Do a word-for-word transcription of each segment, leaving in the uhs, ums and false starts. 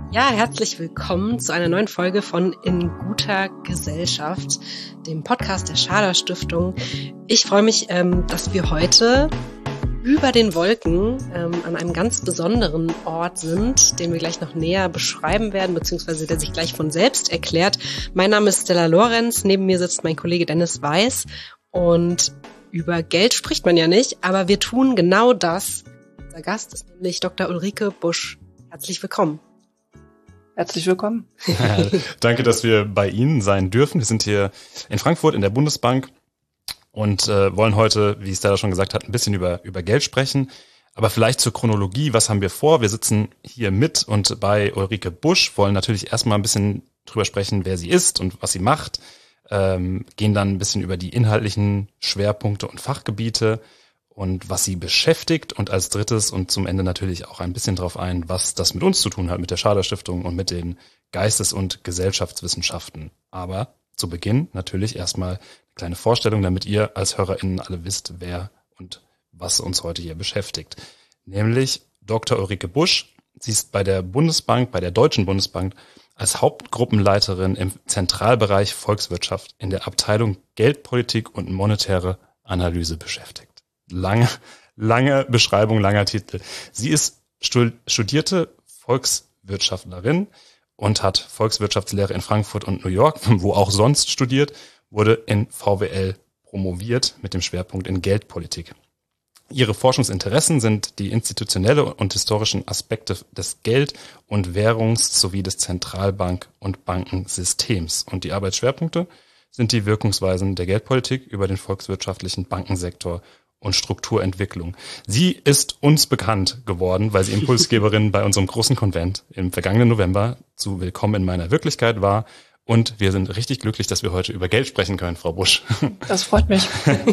Ja, herzlich willkommen zu einer neuen Folge von In guter Gesellschaft, dem Podcast der Schader Stiftung. Ich freue mich, ähm, dass wir heute über den Wolken ähm, an einem ganz besonderen Ort sind, den wir gleich noch näher beschreiben werden, beziehungsweise der sich gleich von selbst erklärt. Mein Name ist Stella Lorenz, neben mir sitzt mein Kollege Dennis Weiß und über Geld spricht man ja nicht, aber wir tun genau das. Unser Gast ist nämlich Doktor Ulrike Busch. Herzlich willkommen. Herzlich willkommen. Danke, dass wir bei Ihnen sein dürfen. Wir sind hier in Frankfurt in der Bundesbank und äh, wollen heute, wie Stella schon gesagt hat, ein bisschen über über Geld sprechen. Aber vielleicht zur Chronologie, was haben wir vor? Wir sitzen hier mit und bei Ulrike Busch, wollen natürlich erstmal ein bisschen drüber sprechen, wer sie ist und was sie macht. Ähm, gehen dann ein bisschen über die inhaltlichen Schwerpunkte und Fachgebiete und was sie beschäftigt und als drittes und zum Ende natürlich auch ein bisschen drauf ein, was das mit uns zu tun hat, mit der Schader Stiftung und mit den Geistes- und Gesellschaftswissenschaften. Aber zu Beginn natürlich erstmal eine kleine Vorstellung, damit ihr als HörerInnen alle wisst, wer und was uns heute hier beschäftigt. Nämlich Doktor Ulrike Busch. Sie ist bei der Bundesbank, bei der Deutschen Bundesbank als Hauptgruppenleiterin im Zentralbereich Volkswirtschaft in der Abteilung Geldpolitik und monetäre Analyse beschäftigt. Lange, lange Beschreibung, langer Titel. Sie ist studierte Volkswirtschaftlerin und hat Volkswirtschaftslehre in Frankfurt und New York, wo auch sonst studiert, wurde in V W L promoviert mit dem Schwerpunkt in Geldpolitik. Ihre Forschungsinteressen sind die institutionelle und historischen Aspekte des Geld- und Währungs- sowie des Zentralbank- und Bankensystems. Und die Arbeitsschwerpunkte sind die Wirkungsweisen der Geldpolitik über den volkswirtschaftlichen Bankensektor und Strukturentwicklung. Sie ist uns bekannt geworden, weil sie Impulsgeberin bei unserem großen Konvent im vergangenen November zu Willkommen in meiner Wirklichkeit war. Und wir sind richtig glücklich, dass wir heute über Geld sprechen können, Frau Busch. Das freut mich.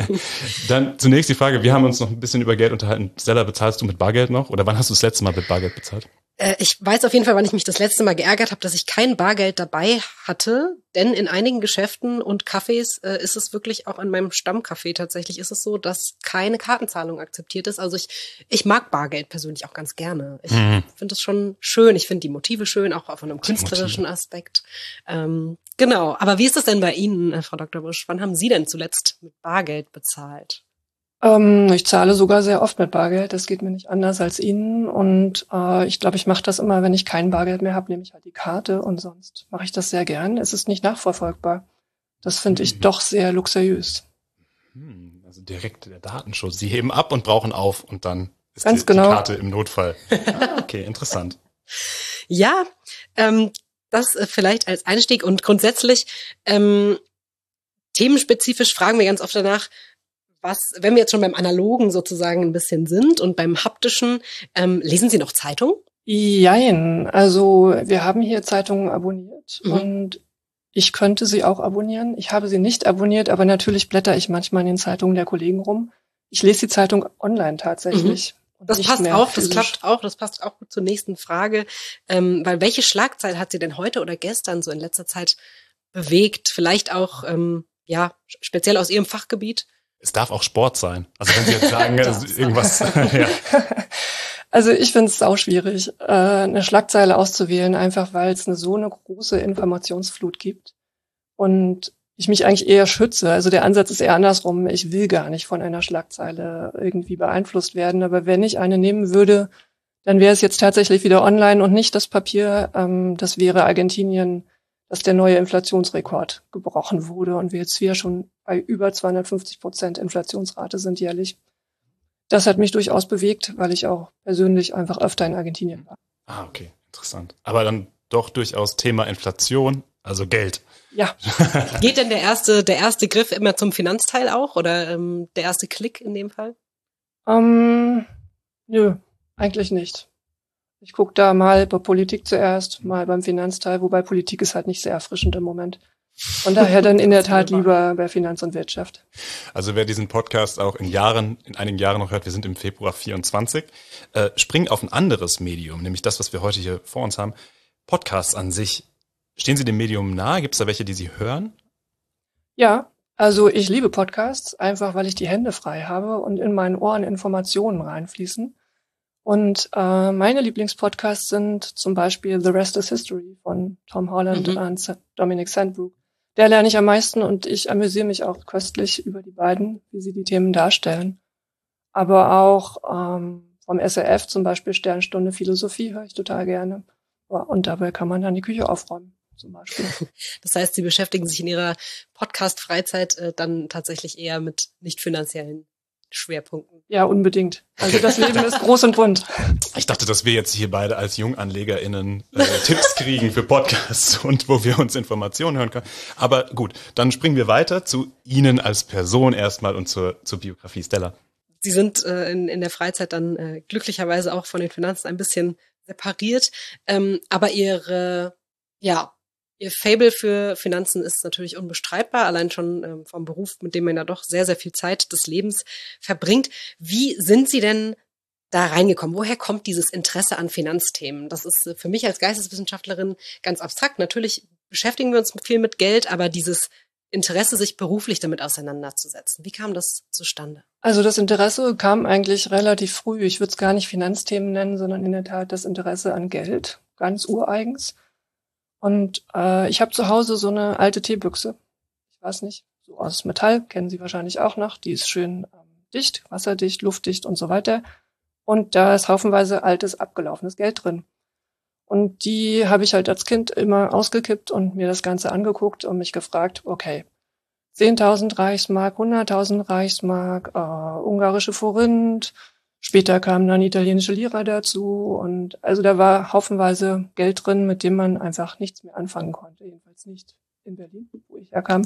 Dann zunächst die Frage, wir haben uns noch ein bisschen über Geld unterhalten. Stella, bezahlst du mit Bargeld noch? Oder wann hast du das letzte Mal mit Bargeld bezahlt? Äh, ich weiß auf jeden Fall, wann ich mich das letzte Mal geärgert habe, dass ich kein Bargeld dabei hatte. Denn in einigen Geschäften und Cafés äh, ist es wirklich, auch an meinem Stammcafé tatsächlich, ist es so, dass keine Kartenzahlung akzeptiert ist. Also ich ich mag Bargeld persönlich auch ganz gerne. Ich mhm. finde es schon schön. Ich finde die Motive schön, auch von einem künstlerischen Aspekt. Ähm, genau. Aber wie ist das denn bei Ihnen, äh, Frau Doktor Busch? Wann haben Sie denn zuletzt mit Bargeld bezahlt? Ähm, ich zahle sogar sehr oft mit Bargeld. Das geht mir nicht anders als Ihnen. Und äh, ich glaube, ich mache das immer, wenn ich kein Bargeld mehr habe, nehme ich halt die Karte und sonst mache ich das sehr gern. Es ist nicht nachverfolgbar. Das finde ich mhm. doch sehr luxuriös. Also direkt der Datenschutz. Sie heben ab und brauchen auf und dann ist Ganz die, genau. die Karte im Notfall. Ah, okay, interessant. Ja, ähm, das äh, vielleicht als Einstieg und grundsätzlich ähm, themenspezifisch fragen wir ganz oft danach, was, wenn wir jetzt schon beim Analogen sozusagen ein bisschen sind und beim haptischen, ähm, lesen Sie noch Zeitung? Jein, also wir haben hier Zeitungen abonniert mhm. und ich könnte sie auch abonnieren. Ich habe sie nicht abonniert, aber natürlich blätter ich manchmal in den Zeitungen der Kollegen rum. Ich lese die Zeitung online tatsächlich. Mhm. Das passt auch, physisch. Das klappt auch, das passt auch gut zur nächsten Frage. Ähm, weil welche Schlagzeile hat Sie denn heute oder gestern so in letzter Zeit bewegt? Vielleicht auch, ähm, ja, speziell aus Ihrem Fachgebiet? Es darf auch Sport sein. Also wenn Sie jetzt sagen, irgendwas. Ja. Also ich finde es sau schwierig, äh, eine Schlagzeile auszuwählen, einfach weil es eine so eine große Informationsflut gibt. Und ich mich eigentlich eher schütze. Also der Ansatz ist eher andersrum. Ich will gar nicht von einer Schlagzeile irgendwie beeinflusst werden. Aber wenn ich eine nehmen würde, dann wäre es jetzt tatsächlich wieder online und nicht das Papier. Ähm, das wäre Argentinien, dass der neue Inflationsrekord gebrochen wurde und wir jetzt hier schon bei über zweihundertfünfzig Prozent Inflationsrate sind jährlich. Das hat mich durchaus bewegt, weil ich auch persönlich einfach öfter in Argentinien war. Ah, okay, interessant. Aber dann doch durchaus Thema Inflation, also Geld. Ja. Geht denn der erste, der erste Griff immer zum Finanzteil auch oder ähm, der erste Klick in dem Fall? Ähm, nö, eigentlich nicht. Ich gucke da mal bei Politik zuerst, mal beim Finanzteil, wobei Politik ist halt nicht sehr erfrischend im Moment. Von daher dann in der Tat lieber bei Finanz und Wirtschaft. Also wer diesen Podcast auch in Jahren, in einigen Jahren noch hört, wir sind im Februar vierundzwanzig, äh, springen auf ein anderes Medium, nämlich das, was wir heute hier vor uns haben. Podcasts an sich. Stehen Sie dem Medium nahe? Gibt es da welche, die Sie hören? Ja, also ich liebe Podcasts, einfach weil ich die Hände frei habe und in meinen Ohren Informationen reinfließen. Und äh, meine Lieblingspodcasts sind zum Beispiel The Rest is History von Tom Holland mhm. und Dominic Sandbrook. Der lerne ich am meisten und ich amüsiere mich auch köstlich über die beiden, wie sie die Themen darstellen. Aber auch ähm, vom S R F zum Beispiel Sternstunde Philosophie höre ich total gerne. Und dabei kann man dann die Küche aufräumen, zum Beispiel. Das heißt, Sie beschäftigen sich in Ihrer Podcast-Freizeit äh, dann tatsächlich eher mit nicht finanziellen Schwerpunkten. Ja, unbedingt. Also das Leben ist groß und bunt. Ich dachte, dass wir jetzt hier beide als JunganlegerInnen äh, Tipps kriegen für Podcasts und wo wir uns Informationen hören können. Aber gut, dann springen wir weiter zu Ihnen als Person erstmal und zur, zur Biografie. Stella. Sie sind äh, in, in der Freizeit dann äh, glücklicherweise auch von den Finanzen ein bisschen separiert. Ähm, aber Ihre, ja, Ihr Faible für Finanzen ist natürlich unbestreitbar, allein schon ähm, vom Beruf, mit dem man ja doch sehr, sehr viel Zeit des Lebens verbringt. Wie sind Sie denn da reingekommen? Woher kommt dieses Interesse an Finanzthemen? Das ist für mich als Geisteswissenschaftlerin ganz abstrakt. Natürlich beschäftigen wir uns viel mit Geld, aber dieses Interesse, sich beruflich damit auseinanderzusetzen, wie kam das zustande? Also das Interesse kam eigentlich relativ früh. Ich würde es gar nicht Finanzthemen nennen, sondern in der Tat das Interesse an Geld, ganz ureigens. Und äh, ich habe zu Hause so eine alte Teebüchse. Ich weiß nicht, so aus Metall, kennen Sie wahrscheinlich auch noch. Die ist schön ähm, dicht, wasserdicht, luftdicht und so weiter. Und da ist haufenweise altes, abgelaufenes Geld drin. Und die habe ich halt als Kind immer ausgekippt und mir das Ganze angeguckt und mich gefragt, okay, zehntausend Reichsmark, hunderttausend Reichsmark, äh, ungarische Forint. Später kamen dann italienische Lira dazu und also da war haufenweise Geld drin, mit dem man einfach nichts mehr anfangen konnte. Jedenfalls nicht in Berlin, wo ich herkam.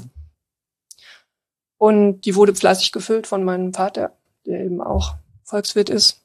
Und die wurde fleißig gefüllt von meinem Vater, der eben auch Volkswirt ist.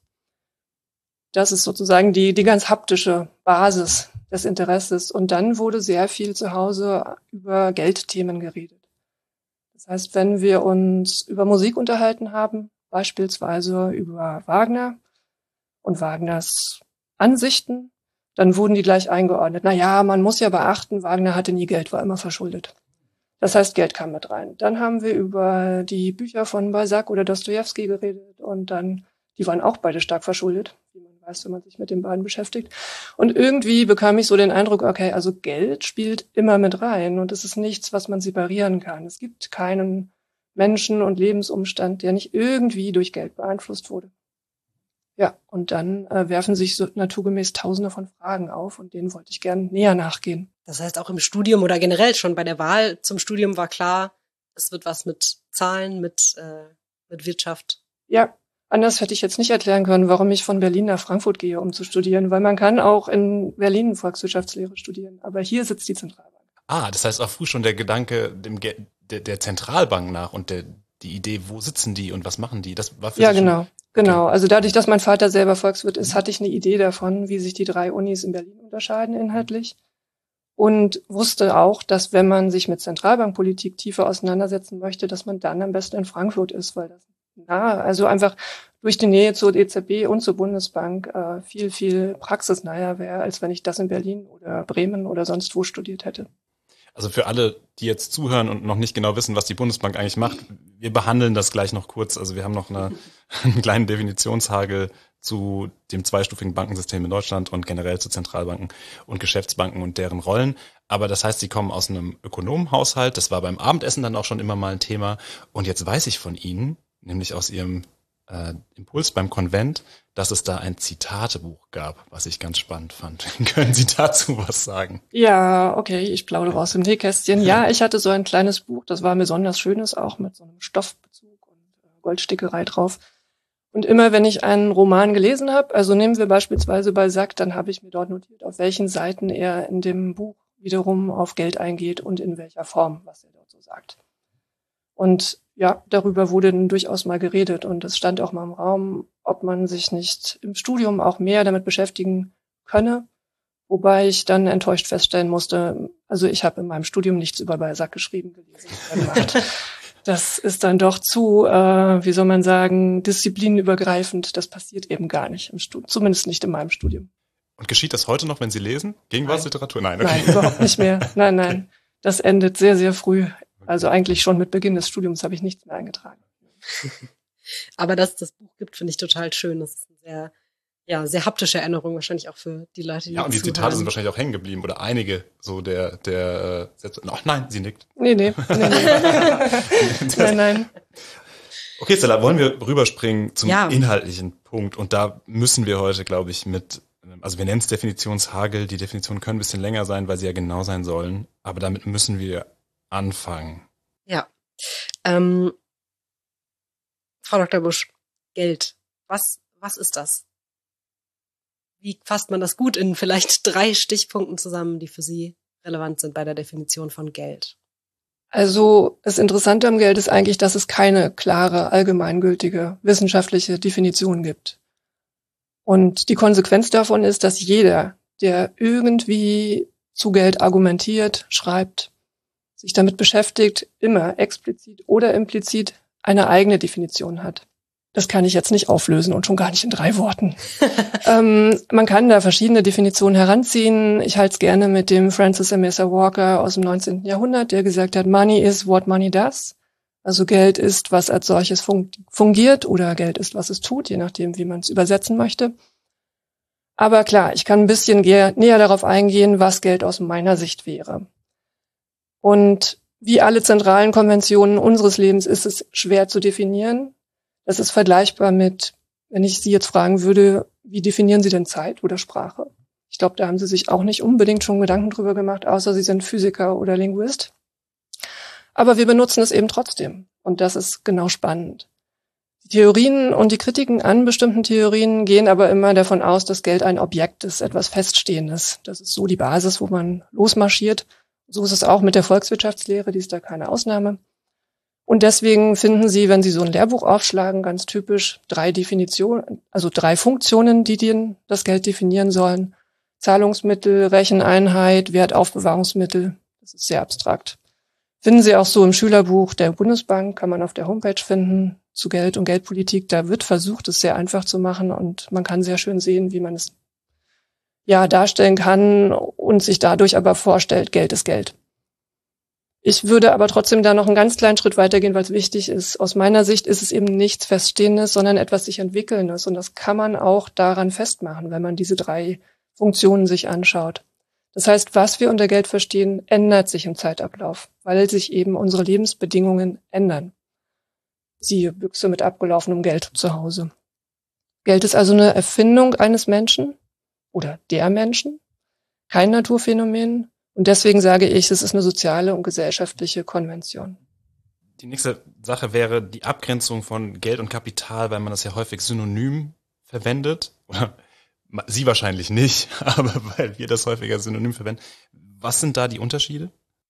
Das ist sozusagen die, die ganz haptische Basis des Interesses. Und dann wurde sehr viel zu Hause über Geldthemen geredet. Das heißt, wenn wir uns über Musik unterhalten haben, beispielsweise über Wagner und Wagners Ansichten, dann wurden die gleich eingeordnet. Na ja, man muss ja beachten, Wagner hatte nie Geld, war immer verschuldet. Das heißt, Geld kam mit rein. Dann haben wir über die Bücher von Balzac oder Dostojewski geredet und dann, die waren auch beide stark verschuldet, wie man weiß, wenn man sich mit den beiden beschäftigt. Und irgendwie bekam ich so den Eindruck, okay, also Geld spielt immer mit rein und es ist nichts, was man separieren kann. Es gibt keinen Menschen und Lebensumstand, der nicht irgendwie durch Geld beeinflusst wurde. Ja, und dann äh, werfen sich so naturgemäß Tausende von Fragen auf und denen wollte ich gern näher nachgehen. Das heißt, auch im Studium oder generell schon bei der Wahl zum Studium war klar, es wird was mit Zahlen, mit, äh, mit Wirtschaft. Ja, anders hätte ich jetzt nicht erklären können, warum ich von Berlin nach Frankfurt gehe, um zu studieren, weil man kann auch in Berlin Volkswirtschaftslehre studieren, aber hier sitzt die Zentralbank. Ah, das heißt auch früh schon der Gedanke dem Ge- der, der Zentralbank nach und der, die Idee, wo sitzen die und was machen die, das war für Ja, Sie genau, schon, genau. okay. Also dadurch, dass mein Vater selber Volkswirt ist, hatte ich eine Idee davon, wie sich die drei Unis in Berlin unterscheiden inhaltlich und wusste auch, dass wenn man sich mit Zentralbankpolitik tiefer auseinandersetzen möchte, dass man dann am besten in Frankfurt ist, weil das nah, also einfach durch die Nähe zur E Z B und zur Bundesbank äh, viel, viel praxisnaher wäre, als wenn ich das in Berlin oder Bremen oder sonst wo studiert hätte. Also für alle, die jetzt zuhören und noch nicht genau wissen, was die Bundesbank eigentlich macht, wir behandeln das gleich noch kurz. Also wir haben noch eine, einen kleinen Definitionshagel zu dem zweistufigen Bankensystem in Deutschland und generell zu Zentralbanken und Geschäftsbanken und deren Rollen. Aber das heißt, Sie kommen aus einem Ökonomenhaushalt. Das war beim Abendessen dann auch schon immer mal ein Thema. Und jetzt weiß ich von Ihnen, nämlich aus Ihrem äh, Impuls beim Konvent, dass es da ein Zitatebuch gab, was ich ganz spannend fand. Können Sie dazu was sagen? Ja, okay, ich plaudere aus dem Nähkästchen. Ja, ich hatte so ein kleines Buch, das war besonders schönes, auch mit so einem Stoffbezug und Goldstickerei drauf. Und immer wenn ich einen Roman gelesen habe, also nehmen wir beispielsweise Balzac, dann habe ich mir dort notiert, auf welchen Seiten er in dem Buch wiederum auf Geld eingeht und in welcher Form, was er dort so sagt. Und ja, darüber wurde dann durchaus mal geredet und es stand auch mal im Raum, ob man sich nicht im Studium auch mehr damit beschäftigen könne, wobei ich dann enttäuscht feststellen musste, also ich habe in meinem Studium nichts über Balzac geschrieben, gelesen oder gemacht. Das ist dann doch zu, äh, wie soll man sagen, disziplinübergreifend. Das passiert eben gar nicht im Studium, zumindest nicht in meinem Studium. Und geschieht das heute noch, wenn Sie lesen? Gegenwartsliteratur? Nein, okay. Nein, überhaupt nicht mehr. Nein, nein. Das endet sehr, sehr früh. Also eigentlich schon mit Beginn des Studiums habe ich nichts mehr eingetragen. Aber dass es das Buch gibt, finde ich total schön. Das ist ein sehr Ja, sehr haptische Erinnerung wahrscheinlich auch für die Leute, die Ja, und die zuhören. Zitate sind wahrscheinlich auch hängen geblieben oder einige so der der äh, Sätze. Ach nein, sie nickt. Nee, nee, nee, nee. nein, nein. Okay, Stella, wollen wir rüberspringen zum Ja. inhaltlichen Punkt und da müssen wir heute, glaube ich, mit, also wir nennen es Definitionshagel, die Definitionen können ein bisschen länger sein, weil sie ja genau sein sollen, aber damit müssen wir anfangen. Ja. Ähm, Frau Doktor Busch, Geld. Was, was ist das? Wie fasst man das gut in vielleicht drei Stichpunkten zusammen, die für Sie relevant sind bei der Definition von Geld? Also das Interessante am Geld ist eigentlich, dass es keine klare, allgemeingültige wissenschaftliche Definition gibt. Und die Konsequenz davon ist, dass jeder, der irgendwie zu Geld argumentiert, schreibt, sich damit beschäftigt, immer explizit oder implizit eine eigene Definition hat. Das kann ich jetzt nicht auflösen und schon gar nicht in drei Worten. ähm, man kann da verschiedene Definitionen heranziehen. Ich halte es gerne mit dem Francis Amasa Walker aus dem neunzehnten Jahrhundert, der gesagt hat, Money is what money does. Also Geld ist, was als solches fungiert oder Geld ist, was es tut, je nachdem, wie man es übersetzen möchte. Aber klar, ich kann ein bisschen näher darauf eingehen, was Geld aus meiner Sicht wäre. Und wie alle zentralen Konventionen unseres Lebens ist es schwer zu definieren. Das ist vergleichbar mit, wenn ich Sie jetzt fragen würde, wie definieren Sie denn Zeit oder Sprache? Ich glaube, da haben Sie sich auch nicht unbedingt schon Gedanken drüber gemacht, außer Sie sind Physiker oder Linguist. Aber wir benutzen es eben trotzdem. Und das ist genau spannend. Die Theorien und die Kritiken an bestimmten Theorien gehen aber immer davon aus, dass Geld ein Objekt ist, etwas Feststehendes. Das ist so die Basis, wo man losmarschiert. So ist es auch mit der Volkswirtschaftslehre, die ist da keine Ausnahme. Und deswegen finden Sie, wenn Sie so ein Lehrbuch aufschlagen, ganz typisch drei Definitionen, also drei Funktionen, die den, das Geld definieren sollen. Zahlungsmittel, Recheneinheit, Wertaufbewahrungsmittel. Das ist sehr abstrakt. Finden Sie auch so im Schülerbuch der Bundesbank, kann man auf der Homepage finden, zu Geld und Geldpolitik. Da wird versucht, es sehr einfach zu machen und man kann sehr schön sehen, wie man es ja darstellen kann und sich dadurch aber vorstellt, Geld ist Geld. Ich würde aber trotzdem da noch einen ganz kleinen Schritt weitergehen, weil es wichtig ist. Aus meiner Sicht ist es eben nichts Feststehendes, sondern etwas sich Entwickelndes. Und das kann man auch daran festmachen, wenn man diese drei Funktionen sich anschaut. Das heißt, was wir unter Geld verstehen, ändert sich im Zeitablauf, weil sich eben unsere Lebensbedingungen ändern. Siehe Büchse mit abgelaufenem Geld zu Hause. Geld ist also eine Erfindung eines Menschen oder der Menschen, kein Naturphänomen. Und deswegen sage ich, es ist eine soziale und gesellschaftliche Konvention. Die nächste Sache wäre die Abgrenzung von Geld und Kapital, weil man das ja häufig synonym verwendet. Oder Sie wahrscheinlich nicht, aber weil wir das häufiger synonym verwenden. Was sind da die Unterschiede?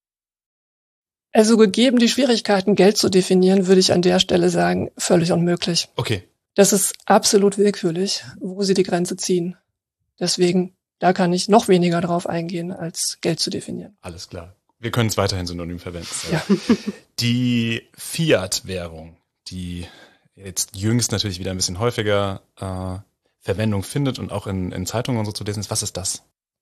Also gegeben die Schwierigkeiten, Geld zu definieren, würde ich an der Stelle sagen, völlig unmöglich. Okay. Das ist absolut willkürlich, wo Sie die Grenze ziehen. Deswegen da kann ich noch weniger drauf eingehen, als Geld zu definieren. Alles klar. Wir können es weiterhin synonym verwenden. Ja. Die Fiat-Währung, die jetzt jüngst natürlich wieder ein bisschen häufiger äh, Verwendung findet und auch in, in Zeitungen und so zu lesen ist, was ist das?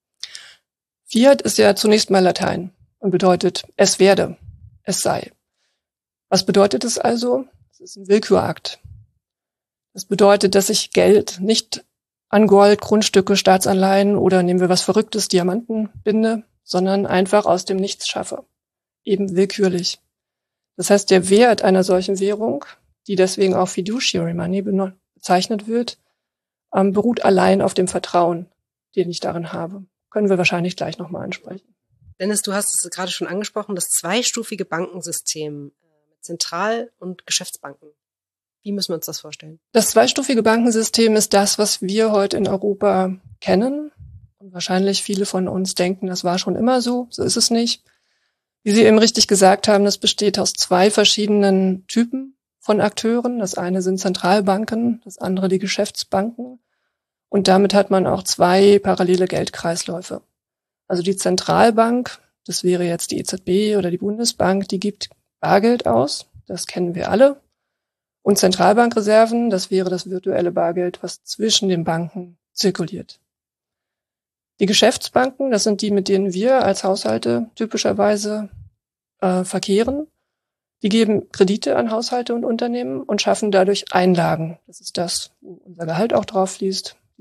Fiat ist ja zunächst mal Latein und bedeutet es werde, es sei. Was bedeutet es also? Es ist ein Willkürakt. Das bedeutet, dass ich Geld nicht an Gold, Grundstücke, Staatsanleihen oder nehmen wir was Verrücktes, Diamanten binde, sondern einfach aus dem Nichts schaffe. Eben willkürlich. Das heißt, der Wert einer solchen Währung, die deswegen auch Fiduciary Money bezeichnet wird, ähm, beruht allein auf dem Vertrauen, den ich darin habe. Können wir wahrscheinlich gleich nochmal ansprechen. Dennis, du hast es gerade schon angesprochen, das zweistufige Bankensystem mit Zentral- und Geschäftsbanken. Wie müssen wir uns das vorstellen? Das zweistufige Bankensystem ist das, was wir heute in Europa kennen. Und wahrscheinlich viele von uns denken, das war schon immer so. So ist es nicht. Wie Sie eben richtig gesagt haben, das besteht aus zwei verschiedenen Typen von Akteuren. Das eine sind Zentralbanken, das andere die Geschäftsbanken. Und damit hat man auch zwei parallele Geldkreisläufe. Also die Zentralbank, das wäre jetzt die E Z B oder die Bundesbank, die gibt Bargeld aus. Das kennen wir alle. Und Zentralbankreserven, das wäre das virtuelle Bargeld, was zwischen den Banken zirkuliert. Die Geschäftsbanken, das sind die, mit denen wir als Haushalte typischerweise äh, verkehren. Die geben Kredite an Haushalte und Unternehmen und schaffen dadurch Einlagen. Das ist das, wo unser Gehalt auch drauf fließt,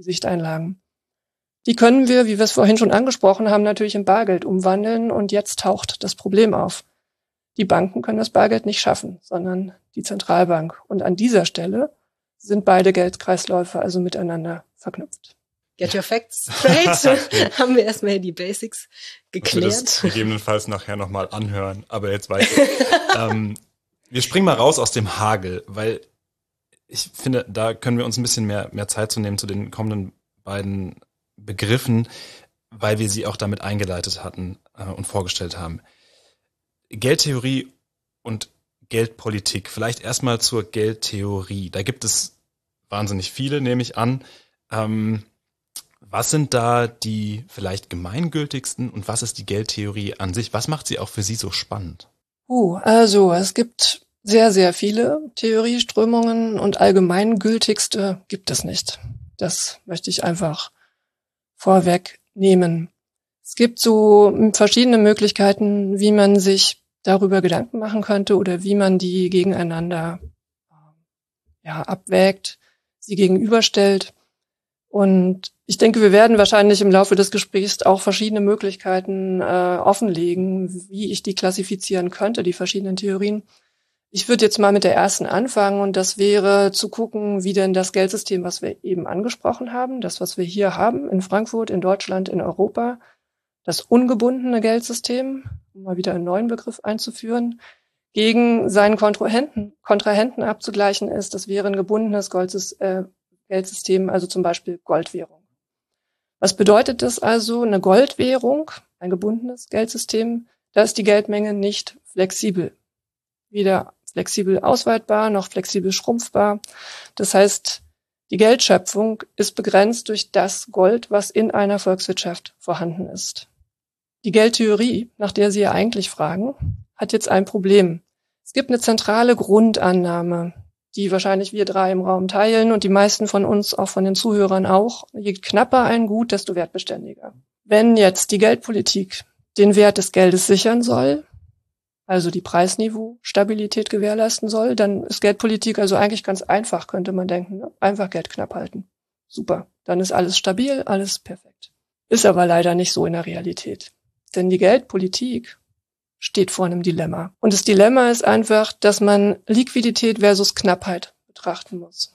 die Sichteinlagen. Die können wir, wie wir es vorhin schon angesprochen haben, natürlich in Bargeld umwandeln und jetzt taucht das Problem auf. Die Banken können das Bargeld nicht schaffen, sondern die Zentralbank. Und an dieser Stelle sind beide Geldkreisläufe also miteinander verknüpft. Get your facts straight. Haben wir erstmal die Basics geklärt. Wir das gegebenenfalls nachher nochmal anhören, aber jetzt weiter. ähm, wir springen mal raus aus dem Hagel, weil ich finde, da können wir uns ein bisschen mehr, mehr Zeit zu nehmen zu den kommenden beiden Begriffen, weil wir sie auch damit eingeleitet hatten äh, und vorgestellt haben. Geldtheorie und Geldpolitik. Vielleicht erstmal zur Geldtheorie. Da gibt es wahnsinnig viele, nehme ich an. Ähm, was sind da die vielleicht gemeingültigsten und was ist die Geldtheorie an sich? Was macht sie auch für Sie so spannend? Uh, also es gibt sehr, sehr viele Theorieströmungen und allgemeingültigste gibt es nicht. Das möchte ich einfach vorweg nehmen. Es gibt so verschiedene Möglichkeiten, wie man sich darüber Gedanken machen könnte oder wie man die gegeneinander ja, abwägt, sie gegenüberstellt. Und ich denke, wir werden wahrscheinlich im Laufe des Gesprächs auch verschiedene Möglichkeiten äh, offenlegen, wie ich die klassifizieren könnte, die verschiedenen Theorien. Ich würde jetzt mal mit der ersten anfangen und das wäre zu gucken, wie denn das Geldsystem, was wir eben angesprochen haben, das, was wir hier haben in Frankfurt, in Deutschland, in Europa, das ungebundene Geldsystem, um mal wieder einen neuen Begriff einzuführen, gegen seinen Kontrahenten, Kontrahenten abzugleichen ist. Das wäre ein gebundenes Goldes, äh, Geldsystem, also zum Beispiel Goldwährung. Was bedeutet das also? Eine Goldwährung, ein gebundenes Geldsystem, da ist die Geldmenge nicht flexibel. Weder flexibel ausweitbar noch flexibel schrumpfbar. Das heißt, die Geldschöpfung ist begrenzt durch das Gold, was in einer Volkswirtschaft vorhanden ist. Die Geldtheorie, nach der Sie ja eigentlich fragen, hat jetzt ein Problem. Es gibt eine zentrale Grundannahme, die wahrscheinlich wir drei im Raum teilen und die meisten von uns, auch von den Zuhörern auch. Je knapper ein Gut, desto wertbeständiger. Wenn jetzt die Geldpolitik den Wert des Geldes sichern soll, also die Preisniveau-Stabilität gewährleisten soll, dann ist Geldpolitik also eigentlich ganz einfach, könnte man denken. Ne? Einfach Geld knapp halten. Super. Dann ist alles stabil, alles perfekt. Ist aber leider nicht so in der Realität. Denn die Geldpolitik steht vor einem Dilemma. Und das Dilemma ist einfach, dass man Liquidität versus Knappheit betrachten muss.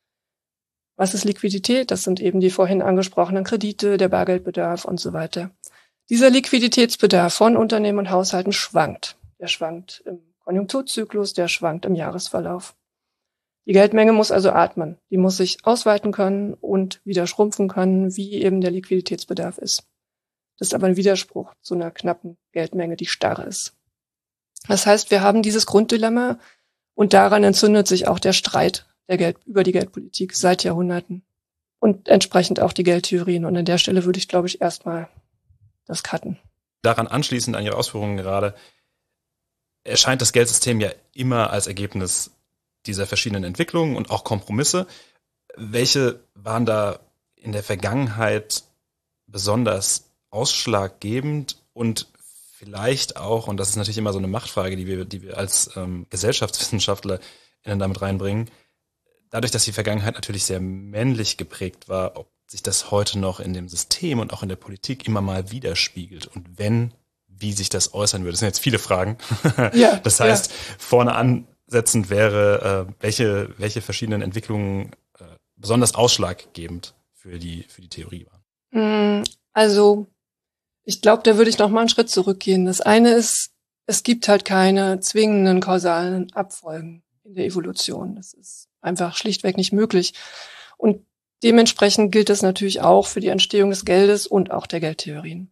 Was ist Liquidität? Das sind eben die vorhin angesprochenen Kredite, der Bargeldbedarf und so weiter. Dieser Liquiditätsbedarf von Unternehmen und Haushalten schwankt. Der schwankt im Konjunkturzyklus, der schwankt im Jahresverlauf. Die Geldmenge muss also atmen. Die muss sich ausweiten können und wieder schrumpfen können, wie eben der Liquiditätsbedarf ist. Das ist aber ein Widerspruch zu einer knappen Geldmenge, die starr ist. Das heißt, wir haben dieses Grunddilemma und daran entzündet sich auch der Streit der Geld über die Geldpolitik seit Jahrhunderten und entsprechend auch die Geldtheorien. Und an der Stelle würde ich, glaube ich, erstmal das cutten. Daran anschließend an Ihre Ausführungen gerade, erscheint das Geldsystem ja immer als Ergebnis dieser verschiedenen Entwicklungen und auch Kompromisse. Welche waren da in der Vergangenheit besonders ausschlaggebend und vielleicht auch, und das ist natürlich immer so eine Machtfrage, die wir, die wir als ähm, GesellschaftswissenschaftlerInnen damit reinbringen, dadurch, dass die Vergangenheit natürlich sehr männlich geprägt war, ob sich das heute noch in dem System und auch in der Politik immer mal widerspiegelt und wenn, wie sich das äußern würde. Das sind jetzt viele Fragen. Ja, das heißt, ja. Vorne ansetzend wäre, äh, welche, welche verschiedenen Entwicklungen äh, besonders ausschlaggebend für die, für die Theorie waren. Also, ich glaube, da würde ich noch mal einen Schritt zurückgehen. Das eine ist, es gibt halt keine zwingenden kausalen Abfolgen in der Evolution. Das ist einfach schlichtweg nicht möglich. Und dementsprechend gilt das natürlich auch für die Entstehung des Geldes und auch der Geldtheorien.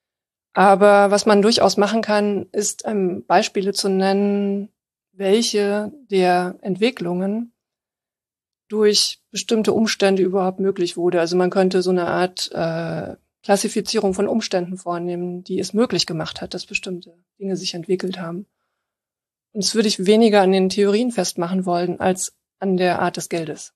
Aber was man durchaus machen kann, ist ähm, Beispiele zu nennen, welche der Entwicklungen durch bestimmte Umstände überhaupt möglich wurde. Also man könnte so eine Art äh, Klassifizierung von Umständen vornehmen, die es möglich gemacht hat, dass bestimmte Dinge sich entwickelt haben. Und das würde ich weniger an den Theorien festmachen wollen, als an der Art des Geldes.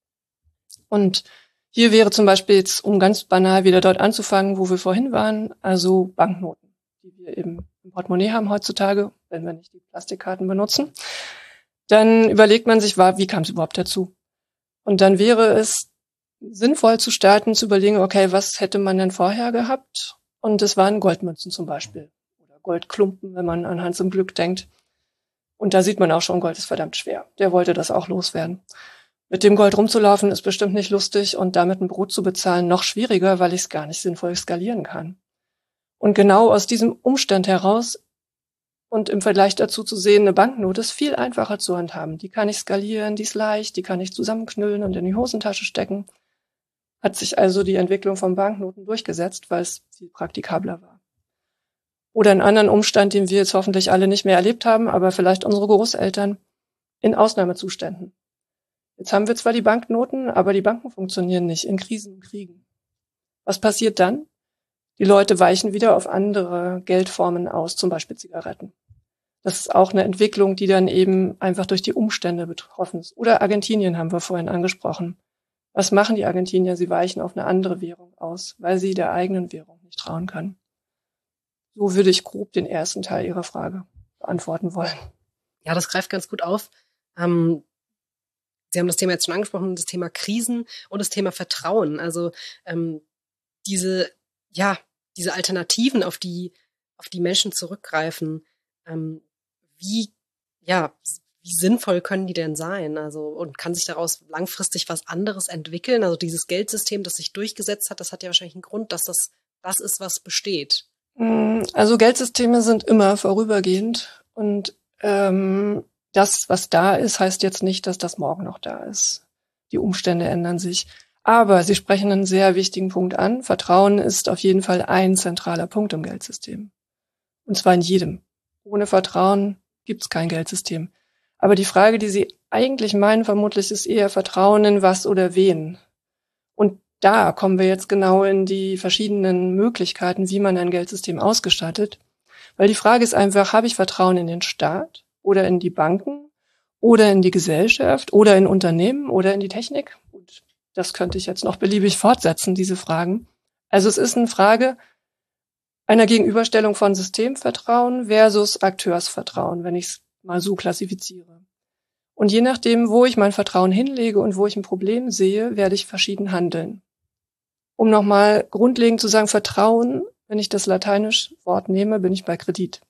Und hier wäre zum Beispiel jetzt, um ganz banal wieder dort anzufangen, wo wir vorhin waren, also Banknoten, die wir eben im Portemonnaie haben heutzutage, wenn wir nicht die Plastikkarten benutzen. Dann überlegt man sich, wie kam es überhaupt dazu? Und dann wäre es sinnvoll zu starten, zu überlegen, okay, was hätte man denn vorher gehabt? Und es waren Goldmünzen zum Beispiel oder Goldklumpen, wenn man an Hans im Glück denkt. Und da sieht man auch schon, Gold ist verdammt schwer. Der wollte das auch loswerden. Mit dem Gold rumzulaufen ist bestimmt nicht lustig und damit ein Brot zu bezahlen noch schwieriger, weil ich es gar nicht sinnvoll skalieren kann. Und genau aus diesem Umstand heraus und im Vergleich dazu zu sehen, eine Banknote ist viel einfacher zu handhaben. Die kann ich skalieren, die ist leicht, die kann ich zusammenknüllen und in die Hosentasche stecken. Hat sich also die Entwicklung von Banknoten durchgesetzt, weil es viel praktikabler war. Oder einen anderen Umstand, den wir jetzt hoffentlich alle nicht mehr erlebt haben, aber vielleicht unsere Großeltern in Ausnahmezuständen. Jetzt haben wir zwar die Banknoten, aber die Banken funktionieren nicht in Krisen und Kriegen. Was passiert dann? Die Leute weichen wieder auf andere Geldformen aus, zum Beispiel Zigaretten. Das ist auch eine Entwicklung, die dann eben einfach durch die Umstände betroffen ist. Oder Argentinien haben wir vorhin angesprochen. Was machen die Argentinier? Sie weichen auf eine andere Währung aus, weil sie der eigenen Währung nicht trauen können. So würde ich grob den ersten Teil Ihrer Frage beantworten wollen. Ja, das greift ganz gut auf. Ähm, Sie haben das Thema jetzt schon angesprochen, das Thema Krisen und das Thema Vertrauen. Also ähm, diese, ja, diese Alternativen, auf die, auf die Menschen zurückgreifen. Ähm, wie, ja, wie sinnvoll können die denn sein? Also und kann sich daraus langfristig was anderes entwickeln? Also dieses Geldsystem, das sich durchgesetzt hat, das hat ja wahrscheinlich einen Grund, dass das das ist, was besteht. Also Geldsysteme sind immer vorübergehend und ähm, das, was da ist, heißt jetzt nicht, dass das morgen noch da ist. Die Umstände ändern sich. Aber Sie sprechen einen sehr wichtigen Punkt an. Vertrauen ist auf jeden Fall ein zentraler Punkt im Geldsystem. Und zwar in jedem. Ohne Vertrauen gibt es kein Geldsystem. Aber die Frage, die Sie eigentlich meinen, vermutlich ist eher Vertrauen in was oder wen. Und da kommen wir jetzt genau in die verschiedenen Möglichkeiten, wie man ein Geldsystem ausgestaltet. Weil die Frage ist einfach, habe ich Vertrauen in den Staat oder in die Banken oder in die Gesellschaft oder in Unternehmen oder in die Technik? Und das könnte ich jetzt noch beliebig fortsetzen, diese Fragen. Also es ist eine Frage einer Gegenüberstellung von Systemvertrauen versus Akteursvertrauen, wenn ich es mal so klassifiziere. Und je nachdem, wo ich mein Vertrauen hinlege und wo ich ein Problem sehe, werde ich verschieden handeln. Um nochmal grundlegend zu sagen, Vertrauen, wenn ich das lateinische Wort nehme, bin ich bei Kredit.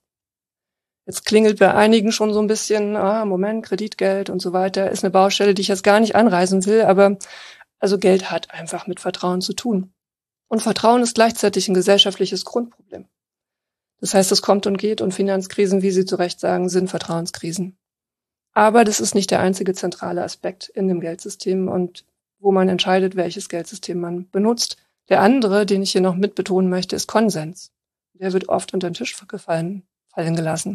Jetzt klingelt bei einigen schon so ein bisschen, ah, Moment, Kreditgeld und so weiter, ist eine Baustelle, die ich jetzt gar nicht anreißen will, aber also Geld hat einfach mit Vertrauen zu tun. Und Vertrauen ist gleichzeitig ein gesellschaftliches Grundproblem. Das heißt, es kommt und geht und Finanzkrisen, wie Sie zu Recht sagen, sind Vertrauenskrisen. Aber das ist nicht der einzige zentrale Aspekt in dem Geldsystem und wo man entscheidet, welches Geldsystem man benutzt. Der andere, den ich hier noch mit betonen möchte, ist Konsens. Der wird oft unter den Tisch gefallen, fallen gelassen.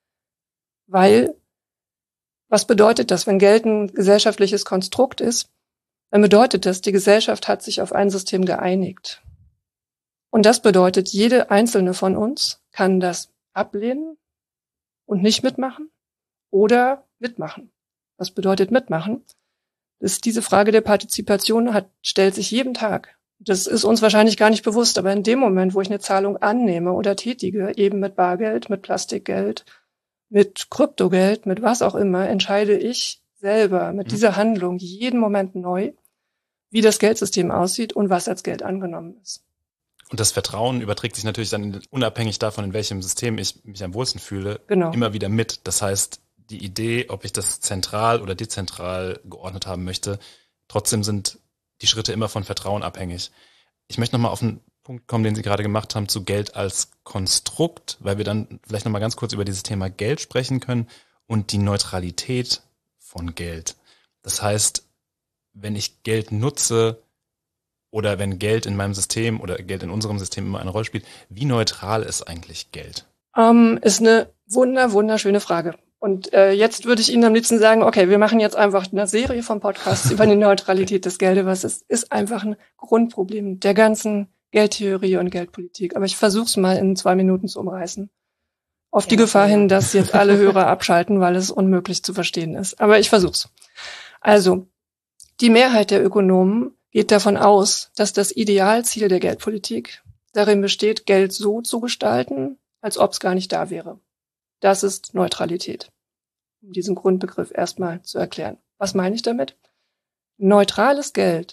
Weil, was bedeutet das, wenn Geld ein gesellschaftliches Konstrukt ist? Dann bedeutet das, die Gesellschaft hat sich auf ein System geeinigt. Und das bedeutet, jede einzelne von uns kann das ablehnen und nicht mitmachen oder mitmachen. Was bedeutet mitmachen? Das ist diese Frage der Partizipation hat, stellt sich jeden Tag. Das ist uns wahrscheinlich gar nicht bewusst, aber in dem Moment, wo ich eine Zahlung annehme oder tätige, eben mit Bargeld, mit Plastikgeld, mit Kryptogeld, mit was auch immer, entscheide ich selber mit dieser Handlung jeden Moment neu, wie das Geldsystem aussieht und was als Geld angenommen ist. Und das Vertrauen überträgt sich natürlich dann unabhängig davon, in welchem System ich mich am wohlsten fühle, genau. immer wieder mit. Das heißt, die Idee, ob ich das zentral oder dezentral geordnet haben möchte, trotzdem sind die Schritte immer von Vertrauen abhängig. Ich möchte nochmal auf einen Punkt kommen, den Sie gerade gemacht haben, zu Geld als Konstrukt, weil wir dann vielleicht nochmal ganz kurz über dieses Thema Geld sprechen können und die Neutralität von Geld. Das heißt, wenn ich Geld nutze oder wenn Geld in meinem System oder Geld in unserem System immer eine Rolle spielt, wie neutral ist eigentlich Geld? Um, ist eine wunder, wunderschöne Frage. Und äh, jetzt würde ich Ihnen am liebsten sagen, okay, wir machen jetzt einfach eine Serie von Podcasts über die Neutralität des Geldes, was ist, ist einfach ein Grundproblem der ganzen Geldtheorie und Geldpolitik. Aber ich versuche es mal in zwei Minuten zu umreißen. Auf die ja, Gefahr ja. hin, dass jetzt alle Hörer abschalten, weil es unmöglich zu verstehen ist. Aber ich versuch's. Also, die Mehrheit der Ökonomen geht davon aus, dass das Idealziel der Geldpolitik darin besteht, Geld so zu gestalten, als ob es gar nicht da wäre. Das ist Neutralität. Um diesen Grundbegriff erstmal zu erklären. Was meine ich damit? Neutrales Geld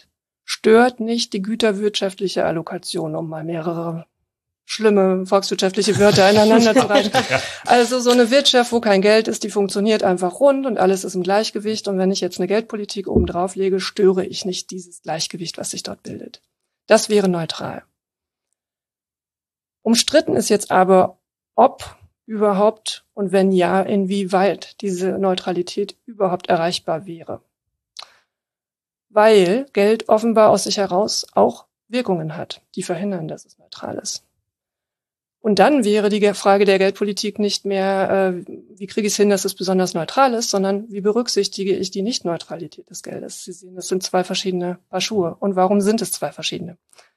stört nicht die güterwirtschaftliche Allokation, um mal mehrere schlimme volkswirtschaftliche Wörter ineinander zu reichen. Ja. Also so eine Wirtschaft, wo kein Geld ist, die funktioniert einfach rund und alles ist im Gleichgewicht. Und wenn ich jetzt eine Geldpolitik oben drauf lege, störe ich nicht dieses Gleichgewicht, was sich dort bildet. Das wäre neutral. Umstritten ist jetzt aber, ob überhaupt und wenn ja, inwieweit diese Neutralität überhaupt erreichbar wäre. Weil Geld offenbar aus sich heraus auch Wirkungen hat, die verhindern, dass es neutral ist. Und dann wäre die Frage der Geldpolitik nicht mehr, äh, wie kriege ich es hin, dass es besonders neutral ist, sondern wie berücksichtige ich die Nicht-Neutralität des Geldes. Sie sehen, das sind zwei verschiedene Paar Schuhe. Und warum sind es zwei verschiedene?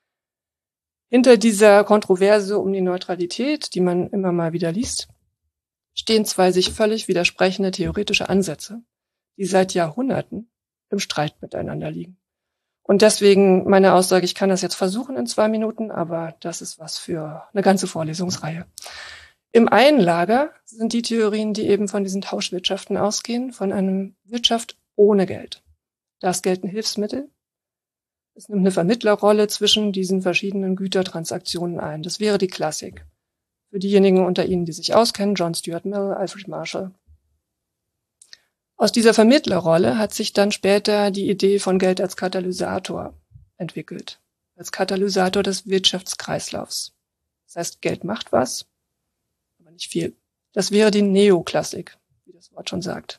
Hinter dieser Kontroverse um die Neutralität, die man immer mal wieder liest, stehen zwei sich völlig widersprechende theoretische Ansätze, die seit Jahrhunderten im Streit miteinander liegen. Und deswegen meine Aussage, ich kann das jetzt versuchen in zwei Minuten, aber das ist was für eine ganze Vorlesungsreihe. Im einen Lager sind die Theorien, die eben von diesen Tauschwirtschaften ausgehen, von einer Wirtschaft ohne Geld. Da ist Geld ein Hilfsmittel. Es nimmt eine Vermittlerrolle zwischen diesen verschiedenen Gütertransaktionen ein. Das wäre die Klassik. Für diejenigen unter Ihnen, die sich auskennen, John Stuart Mill, Alfred Marshall. Aus dieser Vermittlerrolle hat sich dann später die Idee von Geld als Katalysator entwickelt. Als Katalysator des Wirtschaftskreislaufs. Das heißt, Geld macht was, aber nicht viel. Das wäre die Neoklassik, wie das Wort schon sagt.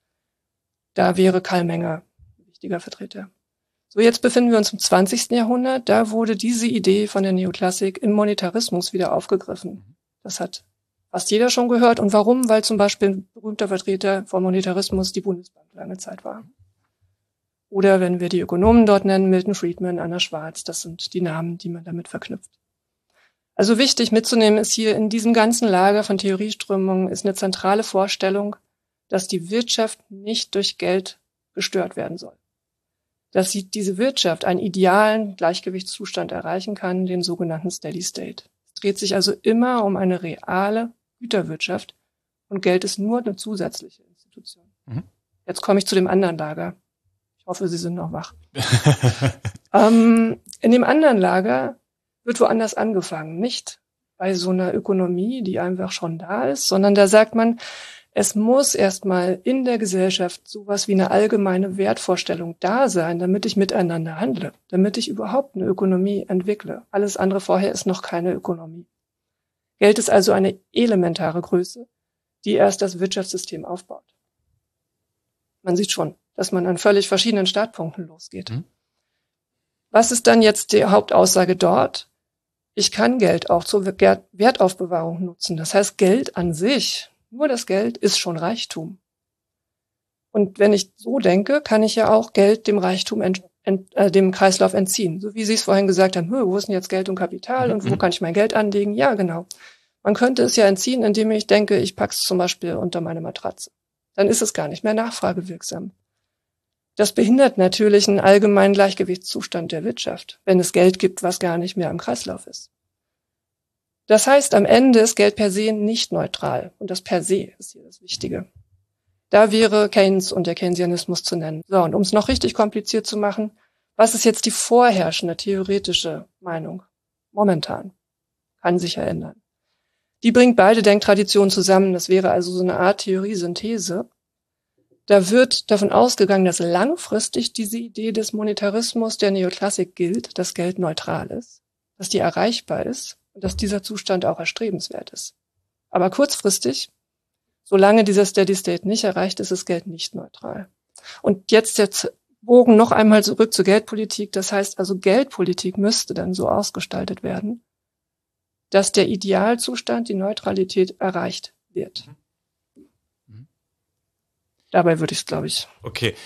Da wäre Karl Menger ein wichtiger Vertreter. So, jetzt befinden wir uns im zwanzigsten Jahrhundert. Da wurde diese Idee von der Neoklassik im Monetarismus wieder aufgegriffen. Das hat fast jeder schon gehört. Und warum? Weil zum Beispiel ein berühmter Vertreter vom Monetarismus die Bundesbank lange Zeit war. Oder wenn wir die Ökonomen dort nennen, Milton Friedman, Anna Schwarz, das sind die Namen, die man damit verknüpft. Also wichtig mitzunehmen ist hier in diesem ganzen Lager von Theorieströmungen ist eine zentrale Vorstellung, dass die Wirtschaft nicht durch Geld gestört werden soll. Dass sie, diese Wirtschaft einen idealen Gleichgewichtszustand erreichen kann, den sogenannten Steady State. Es dreht sich also immer um eine reale Güterwirtschaft und Geld ist nur eine zusätzliche Institution. Mhm. Jetzt komme ich zu dem anderen Lager. Ich hoffe, Sie sind noch wach. ähm, in dem anderen Lager wird woanders angefangen. Nicht bei so einer Ökonomie, die einfach schon da ist, sondern da sagt man, es muss erstmal in der Gesellschaft sowas wie eine allgemeine Wertvorstellung da sein, damit ich miteinander handle, damit ich überhaupt eine Ökonomie entwickle. Alles andere vorher ist noch keine Ökonomie. Geld ist also eine elementare Größe, die erst das Wirtschaftssystem aufbaut. Man sieht schon, dass man an völlig verschiedenen Startpunkten losgeht. Mhm. Was ist dann jetzt die Hauptaussage dort? Ich kann Geld auch zur Wertaufbewahrung nutzen. Das heißt, Geld an sich, nur das Geld, ist schon Reichtum. Und wenn ich so denke, kann ich ja auch Geld dem Reichtum, ent, ent, äh, dem Kreislauf entziehen. So wie Sie es vorhin gesagt haben, wo ist denn jetzt Geld und Kapital und wo kann ich mein Geld anlegen? Ja, genau. Man könnte es ja entziehen, indem ich denke, ich packe es zum Beispiel unter meine Matratze. Dann ist es gar nicht mehr nachfragewirksam. Das behindert natürlich einen allgemeinen Gleichgewichtszustand der Wirtschaft, wenn es Geld gibt, was gar nicht mehr im Kreislauf ist. Das heißt, am Ende ist Geld per se nicht neutral. Und das per se ist hier das Wichtige. Da wäre Keynes und der Keynesianismus zu nennen. So, und um es noch richtig kompliziert zu machen, was ist jetzt die vorherrschende theoretische Meinung? Momentan. Kann sich ja ändern. Die bringt beide Denktraditionen zusammen. Das wäre also so eine Art Theoriesynthese. Da wird davon ausgegangen, dass langfristig diese Idee des Monetarismus der Neoklassik gilt, dass Geld neutral ist, dass die erreichbar ist und dass dieser Zustand auch erstrebenswert ist. Aber kurzfristig, solange dieser Steady State nicht erreicht ist, ist Geld nicht neutral. Und jetzt der Bogen noch einmal zurück zur Geldpolitik. Das heißt also, Geldpolitik müsste dann so ausgestaltet werden, dass der Idealzustand, die Neutralität, erreicht wird. Dabei würde ich es, glaube ich. Okay.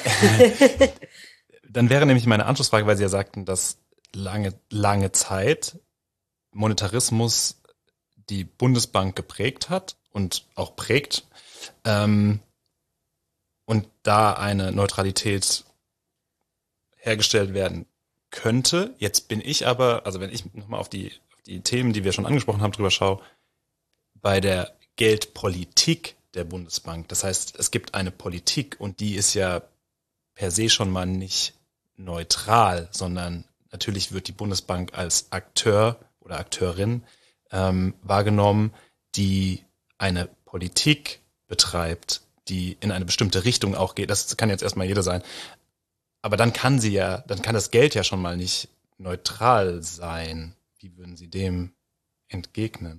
Dann wäre nämlich meine Anschlussfrage, weil Sie ja sagten, dass lange, lange Zeit Monetarismus die Bundesbank geprägt hat und auch prägt, ähm, und da eine Neutralität hergestellt werden könnte. Jetzt bin ich aber, also wenn ich nochmal auf die, auf die Themen, die wir schon angesprochen haben, drüber schaue, bei der Geldpolitik der Bundesbank. Das heißt, es gibt eine Politik und die ist ja per se schon mal nicht neutral, sondern natürlich wird die Bundesbank als Akteur oder Akteurin ähm, wahrgenommen, die eine Politik betreibt, die in eine bestimmte Richtung auch geht. Das kann jetzt erstmal jeder sein. Aber dann kann sie ja, dann kann das Geld ja schon mal nicht neutral sein. Wie würden Sie dem entgegnen?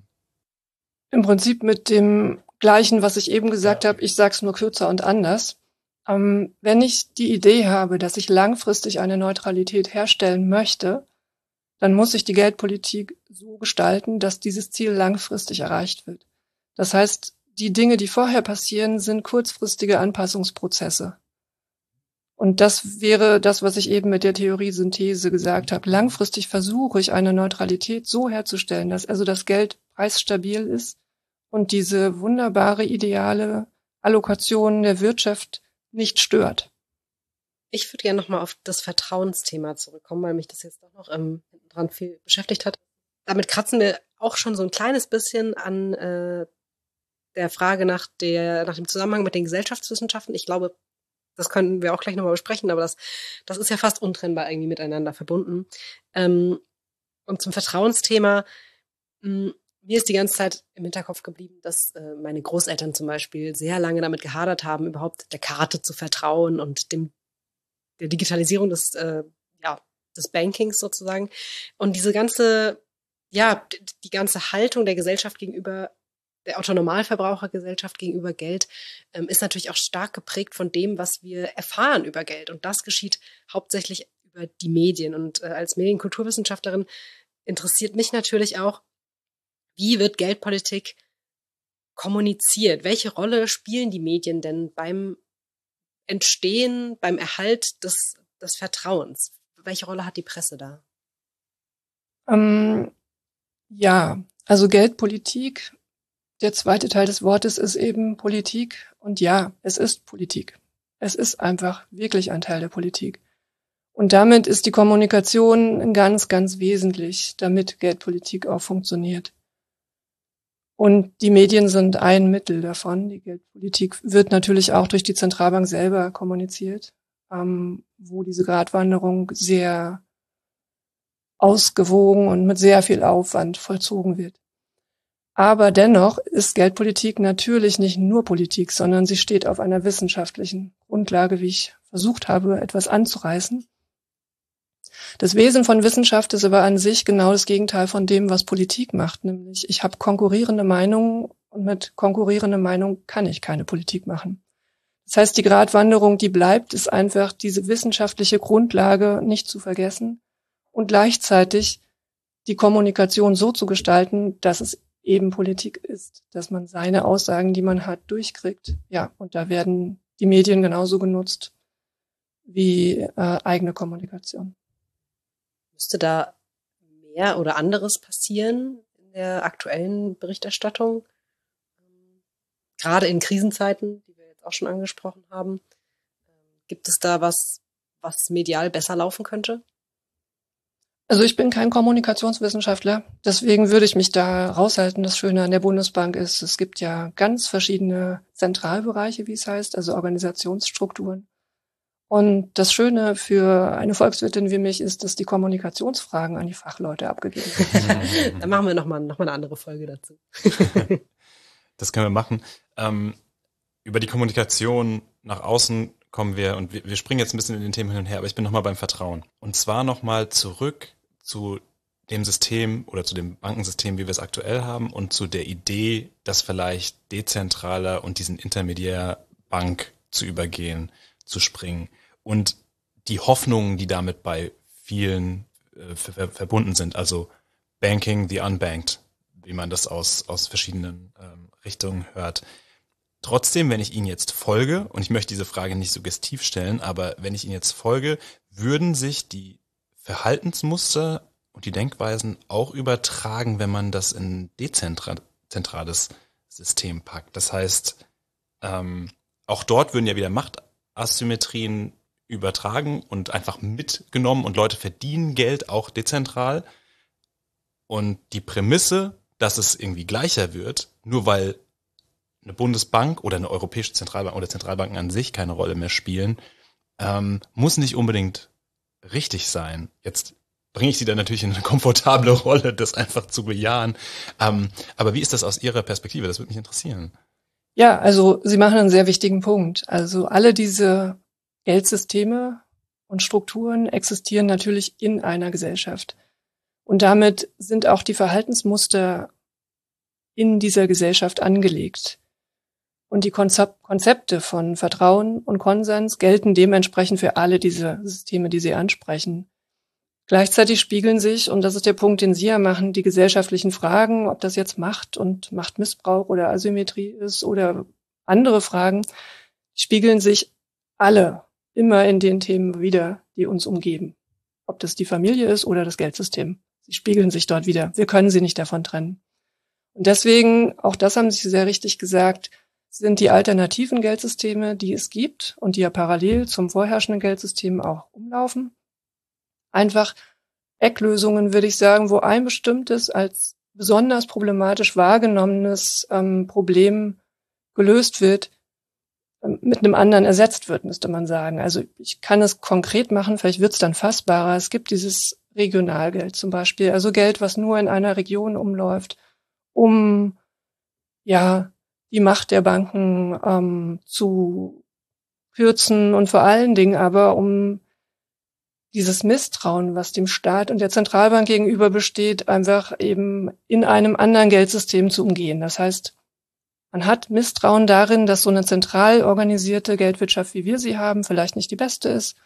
Im Prinzip mit dem Gleichen, was ich eben gesagt ja. habe. Ich sage es nur kürzer und anders. Ähm, wenn ich die Idee habe, dass ich langfristig eine Neutralität herstellen möchte, dann muss ich die Geldpolitik so gestalten, dass dieses Ziel langfristig erreicht wird. Das heißt, die Dinge, die vorher passieren, sind kurzfristige Anpassungsprozesse. Und das wäre das, was ich eben mit der Theoriesynthese gesagt habe. Langfristig versuche ich, eine Neutralität so herzustellen, dass also das Geld preisstabil ist und diese wunderbare, ideale Allokation der Wirtschaft nicht stört. Ich würde gerne nochmal auf das Vertrauensthema zurückkommen, weil mich das jetzt doch noch ähm, hinten dran viel beschäftigt hat. Damit kratzen wir auch schon so ein kleines bisschen an äh, der Frage nach der nach dem Zusammenhang mit den Gesellschaftswissenschaften. Ich glaube, das können wir auch gleich nochmal besprechen, aber das das ist ja fast untrennbar irgendwie miteinander verbunden. Ähm, und zum Vertrauensthema, mh, mir ist die ganze Zeit im Hinterkopf geblieben, dass äh, meine Großeltern zum Beispiel sehr lange damit gehadert haben, überhaupt der Karte zu vertrauen und dem der Digitalisierung des äh, ja des Bankings sozusagen. Und diese ganze ja die ganze Haltung der Gesellschaft gegenüber der Autonormalverbrauchergesellschaft gegenüber Geld ähm, ist natürlich auch stark geprägt von dem, was wir erfahren über Geld. Und das geschieht hauptsächlich über die Medien. Und äh, als Medienkulturwissenschaftlerin interessiert mich natürlich auch, wie wird Geldpolitik kommuniziert? Welche Rolle spielen die Medien denn beim Entstehen, beim Erhalt des, des Vertrauens? Welche Rolle hat die Presse da? Ähm, ja, also Geldpolitik, der zweite Teil des Wortes ist eben Politik. Und ja, es ist Politik. Es ist einfach wirklich ein Teil der Politik. Und damit ist die Kommunikation ganz, ganz wesentlich, damit Geldpolitik auch funktioniert. Und die Medien sind ein Mittel davon. Die Geldpolitik wird natürlich auch durch die Zentralbank selber kommuniziert, ähm, wo diese Gratwanderung sehr ausgewogen und mit sehr viel Aufwand vollzogen wird. Aber dennoch ist Geldpolitik natürlich nicht nur Politik, sondern sie steht auf einer wissenschaftlichen Grundlage, wie ich versucht habe, etwas anzureißen. Das Wesen von Wissenschaft ist aber an sich genau das Gegenteil von dem, was Politik macht. Nämlich, ich habe konkurrierende Meinungen und mit konkurrierender Meinung kann ich keine Politik machen. Das heißt, die Gratwanderung, die bleibt, ist einfach diese wissenschaftliche Grundlage nicht zu vergessen und gleichzeitig die Kommunikation so zu gestalten, dass es eben Politik ist, dass man seine Aussagen, die man hat, durchkriegt. Ja, und da werden die Medien genauso genutzt wie äh, eigene Kommunikation. Müsste da mehr oder anderes passieren in der aktuellen Berichterstattung? Gerade in Krisenzeiten, die wir jetzt auch schon angesprochen haben. Gibt es da was, was medial besser laufen könnte? Also ich bin kein Kommunikationswissenschaftler, deswegen würde ich mich da raushalten. Das Schöne an der Bundesbank ist, es gibt ja ganz verschiedene Zentralbereiche, wie es heißt, also Organisationsstrukturen. Und das Schöne für eine Volkswirtin wie mich ist, dass die Kommunikationsfragen an die Fachleute abgegeben werden. Dann machen wir nochmal noch mal eine andere Folge dazu. Das können wir machen. Ähm, über die Kommunikation nach außen kommen wir, und wir, wir springen jetzt ein bisschen in den Themen hin und her, aber ich bin nochmal beim Vertrauen. Und zwar nochmal zurück zu dem System oder zu dem Bankensystem, wie wir es aktuell haben, und zu der Idee, das vielleicht dezentraler und diesen Intermediärbank zu übergehen, zu springen. Und die Hoffnungen, die damit bei vielen äh, ver- verbunden sind, also Banking the Unbanked, wie man das aus, aus verschiedenen ähm, Richtungen hört. Trotzdem, wenn ich Ihnen jetzt folge, und ich möchte diese Frage nicht suggestiv stellen, aber wenn ich Ihnen jetzt folge, würden sich die Verhaltensmuster und die Denkweisen auch übertragen, wenn man das in ein dezentrales System packt. Das heißt, ähm, auch dort würden ja wieder Machtasymmetrien übertragen und einfach mitgenommen und Leute verdienen Geld auch dezentral. Und die Prämisse, dass es irgendwie gleicher wird, nur weil eine Bundesbank oder eine europäische Zentralbank oder Zentralbanken an sich keine Rolle mehr spielen, ähm, muss nicht unbedingt richtig sein. Jetzt bringe ich Sie dann natürlich in eine komfortable Rolle, das einfach zu bejahen. Ähm, aber wie ist das aus Ihrer Perspektive? Das würde mich interessieren. Ja, also Sie machen einen sehr wichtigen Punkt. Also alle diese Geldsysteme und Strukturen existieren natürlich in einer Gesellschaft. Und damit sind auch die Verhaltensmuster in dieser Gesellschaft angelegt. Und die Konzepte von Vertrauen und Konsens gelten dementsprechend für alle diese Systeme, die Sie ansprechen. Gleichzeitig spiegeln sich, und das ist der Punkt, den Sie ja machen, die gesellschaftlichen Fragen, ob das jetzt Macht und Machtmissbrauch oder Asymmetrie ist oder andere Fragen, spiegeln sich alle immer in den Themen wieder, die uns umgeben. Ob das die Familie ist oder das Geldsystem. Sie spiegeln sich dort wieder. Wir können sie nicht davon trennen. Und deswegen, auch das haben Sie sehr richtig gesagt, sind die alternativen Geldsysteme, die es gibt und die ja parallel zum vorherrschenden Geldsystem auch umlaufen, einfach Ecklösungen, würde ich sagen, wo ein bestimmtes als besonders problematisch wahrgenommenes ähm, Problem gelöst wird, ähm, mit einem anderen ersetzt wird, müsste man sagen. Also ich kann es konkret machen, vielleicht wird es dann fassbarer. Es gibt dieses Regionalgeld zum Beispiel, also Geld, was nur in einer Region umläuft, um ja die Macht der Banken ähm, zu kürzen und vor allen Dingen aber um dieses Misstrauen, was dem Staat und der Zentralbank gegenüber besteht, einfach eben in einem anderen Geldsystem zu umgehen. Das heißt, man hat Misstrauen darin, dass so eine zentral organisierte Geldwirtschaft, wie wir sie haben, vielleicht nicht die beste ist,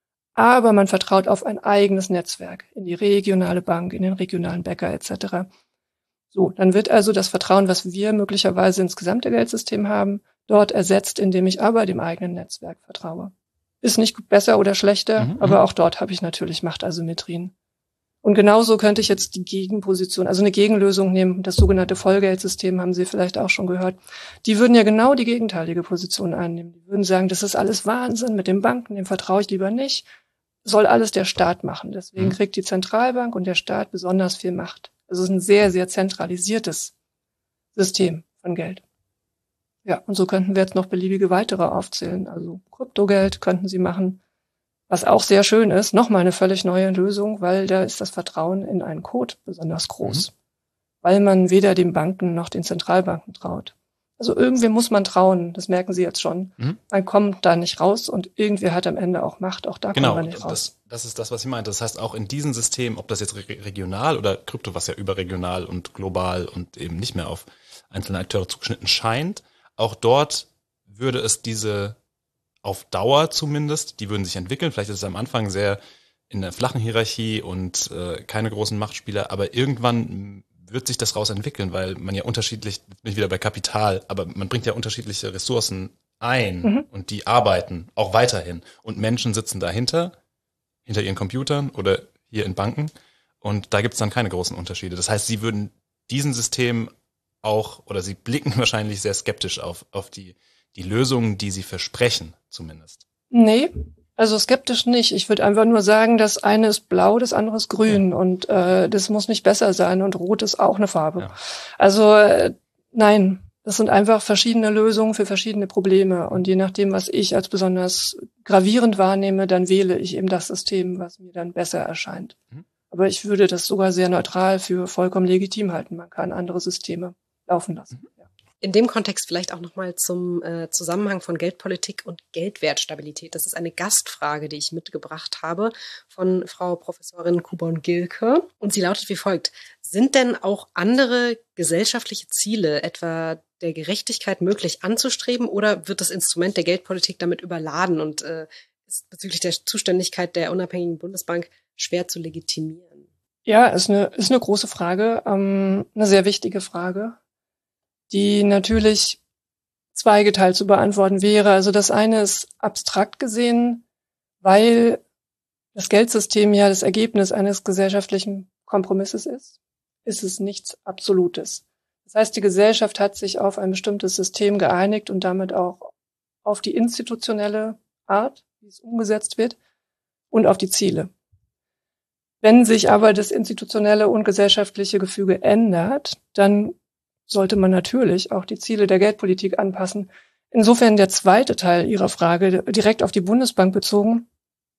aber man vertraut auf ein eigenes Netzwerk, in die regionale Bank, in den regionalen Bäcker et cetera. So, dann wird also das Vertrauen, was wir möglicherweise ins gesamte Geldsystem haben, dort ersetzt, indem ich aber dem eigenen Netzwerk vertraue. Ist nicht besser oder schlechter, mhm, aber auch dort habe ich natürlich Machtasymmetrien. Und genauso könnte ich jetzt die Gegenposition, also eine Gegenlösung nehmen, das sogenannte Vollgeldsystem, haben Sie vielleicht auch schon gehört. Die würden ja genau die gegenteilige Position einnehmen. Die würden sagen, das ist alles Wahnsinn mit den Banken, dem vertraue ich lieber nicht. Soll alles der Staat machen. Deswegen kriegt die Zentralbank und der Staat besonders viel Macht. Also es ist ein sehr, sehr zentralisiertes System von Geld. Ja, und so könnten wir jetzt noch beliebige weitere aufzählen. Also Kryptogeld könnten Sie machen, was auch sehr schön ist. Nochmal eine völlig neue Lösung, weil da ist das Vertrauen in einen Code besonders groß. Mhm. Weil man weder den Banken noch den Zentralbanken traut. Also irgendwie muss man trauen, das merken Sie jetzt schon. Mhm. Man kommt da nicht raus und irgendwer hat am Ende auch Macht, auch da genau, kommt man nicht raus. Das, das ist das, was ich meinte. Das heißt, auch in diesem System, ob das jetzt re- regional oder Krypto, was ja überregional und global und eben nicht mehr auf einzelne Akteure zugeschnitten scheint, auch dort würde es diese auf Dauer zumindest, die würden sich entwickeln. Vielleicht ist es am Anfang sehr in der flachen Hierarchie und äh, keine großen Machtspieler, aber irgendwann wird sich das raus entwickeln, weil man ja unterschiedlich, bin ich wieder bei Kapital, aber man bringt ja unterschiedliche Ressourcen ein mhm. und die arbeiten auch weiterhin. Und Menschen sitzen dahinter, hinter ihren Computern oder hier in Banken und da gibt es dann keine großen Unterschiede. Das heißt, sie würden diesen System auch, oder sie blicken wahrscheinlich sehr skeptisch auf, auf die, die Lösungen, die sie versprechen, zumindest. Nee, also skeptisch nicht. Ich würde einfach nur sagen, das eine ist blau, das andere ist grün ja. und äh, das muss nicht besser sein und rot ist auch eine Farbe. Ja. Also äh, nein, das sind einfach verschiedene Lösungen für verschiedene Probleme und je nachdem, was ich als besonders gravierend wahrnehme, dann wähle ich eben das System, was mir dann besser erscheint. Mhm. Aber ich würde das sogar sehr neutral für vollkommen legitim halten. Man kann andere Systeme laufen lassen. Mhm. In dem Kontext vielleicht auch nochmal zum äh, Zusammenhang von Geldpolitik und Geldwertstabilität. Das ist eine Gastfrage, die ich mitgebracht habe von Frau Professorin Kubon-Gilke. Und sie lautet wie folgt. Sind denn auch andere gesellschaftliche Ziele, etwa der Gerechtigkeit, möglich anzustreben oder wird das Instrument der Geldpolitik damit überladen und äh, ist bezüglich der Zuständigkeit der unabhängigen Bundesbank schwer zu legitimieren? Ja, ist eine, ist eine große Frage, ähm, eine sehr wichtige Frage, die natürlich zweigeteilt zu beantworten wäre. Also das eine ist abstrakt gesehen, weil das Geldsystem ja das Ergebnis eines gesellschaftlichen Kompromisses ist, ist es nichts Absolutes. Das heißt, die Gesellschaft hat sich auf ein bestimmtes System geeinigt und damit auch auf die institutionelle Art, wie es umgesetzt wird, und auf die Ziele. Wenn sich aber das institutionelle und gesellschaftliche Gefüge ändert, dann sollte man natürlich auch die Ziele der Geldpolitik anpassen. Insofern der zweite Teil Ihrer Frage, direkt auf die Bundesbank bezogen,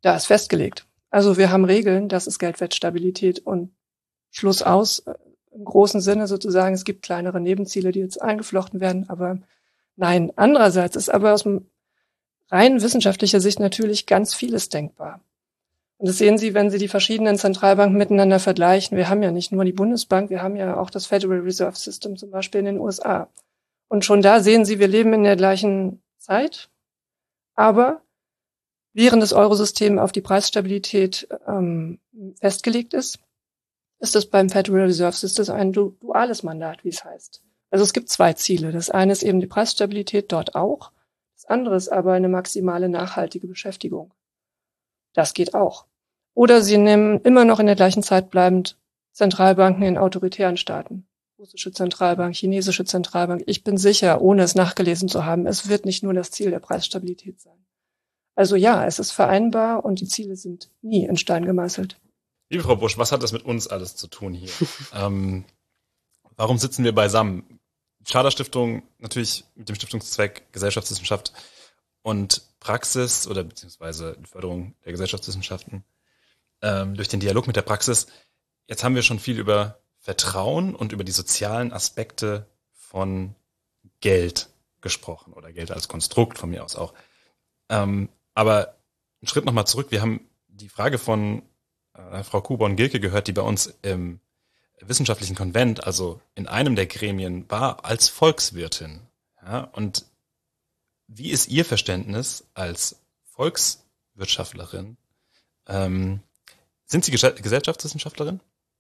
da ist festgelegt. Also wir haben Regeln, das ist Geldwertstabilität und Schluss aus. Im großen Sinne sozusagen, es gibt kleinere Nebenziele, die jetzt eingeflochten werden, aber nein. Andererseits ist aber aus rein wissenschaftlicher Sicht natürlich ganz vieles denkbar. Und das sehen Sie, wenn Sie die verschiedenen Zentralbanken miteinander vergleichen. Wir haben ja nicht nur die Bundesbank, wir haben ja auch das Federal Reserve System zum Beispiel in den U S A. Und schon da sehen Sie, wir leben in der gleichen Zeit, aber während das Eurosystem auf die Preisstabilität ähm, festgelegt ist, ist es beim Federal Reserve System ein du- duales Mandat, wie es heißt. Also es gibt zwei Ziele. Das eine ist eben die Preisstabilität, dort auch. Das andere ist aber eine maximale nachhaltige Beschäftigung. Das geht auch. Oder Sie nehmen immer noch in der gleichen Zeit bleibend Zentralbanken in autoritären Staaten. Russische Zentralbank, chinesische Zentralbank. Ich bin sicher, ohne es nachgelesen zu haben, es wird nicht nur das Ziel der Preisstabilität sein. Also ja, es ist vereinbar und die Ziele sind nie in Stein gemeißelt. Liebe Frau Busch, was hat das mit uns alles zu tun hier? ähm, warum sitzen wir beisammen? Schader-Stiftung natürlich mit dem Stiftungszweck Gesellschaftswissenschaft und Praxis oder beziehungsweise Förderung der Gesellschaftswissenschaften ähm, durch den Dialog mit der Praxis. Jetzt haben wir schon viel über Vertrauen und über die sozialen Aspekte von Geld gesprochen oder Geld als Konstrukt von mir aus auch. Ähm, aber einen Schritt nochmal zurück. Wir haben die Frage von äh, Frau Kuborn-Gilke gehört, die bei uns im wissenschaftlichen Konvent, also in einem der Gremien, war als Volkswirtin. Ja, und wie ist Ihr Verständnis als Volkswirtschaftlerin? Ähm, sind Sie Ges- Gesellschaftswissenschaftlerin?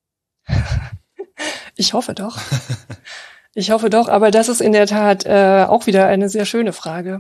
Ich hoffe doch. Ich hoffe doch, aber das ist in der Tat äh, auch wieder eine sehr schöne Frage.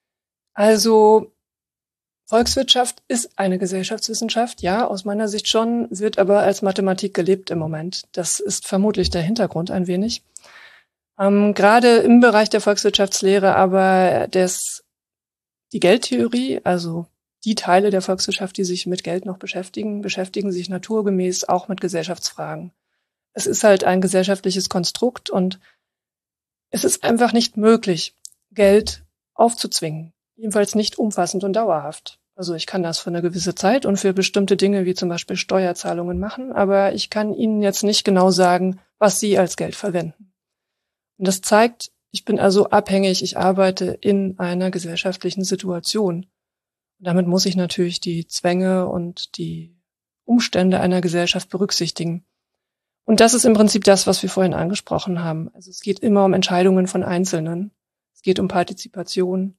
Also Volkswirtschaft ist eine Gesellschaftswissenschaft, ja, aus meiner Sicht schon, wird aber als Mathematik gelebt im Moment. Das ist vermutlich der Hintergrund ein wenig. Ähm, gerade im Bereich der Volkswirtschaftslehre aber des, die Geldtheorie, also die Teile der Volkswirtschaft, die sich mit Geld noch beschäftigen, beschäftigen sich naturgemäß auch mit Gesellschaftsfragen. Es ist halt ein gesellschaftliches Konstrukt und es ist einfach nicht möglich, Geld aufzuzwingen. Jedenfalls nicht umfassend und dauerhaft. Also ich kann das für eine gewisse Zeit und für bestimmte Dinge wie zum Beispiel Steuerzahlungen machen, aber ich kann Ihnen jetzt nicht genau sagen, was Sie als Geld verwenden. Und das zeigt, ich bin also abhängig, ich arbeite in einer gesellschaftlichen Situation. Und damit muss ich natürlich die Zwänge und die Umstände einer Gesellschaft berücksichtigen. Und das ist im Prinzip das, was wir vorhin angesprochen haben. Also es geht immer um Entscheidungen von Einzelnen. Es geht um Partizipation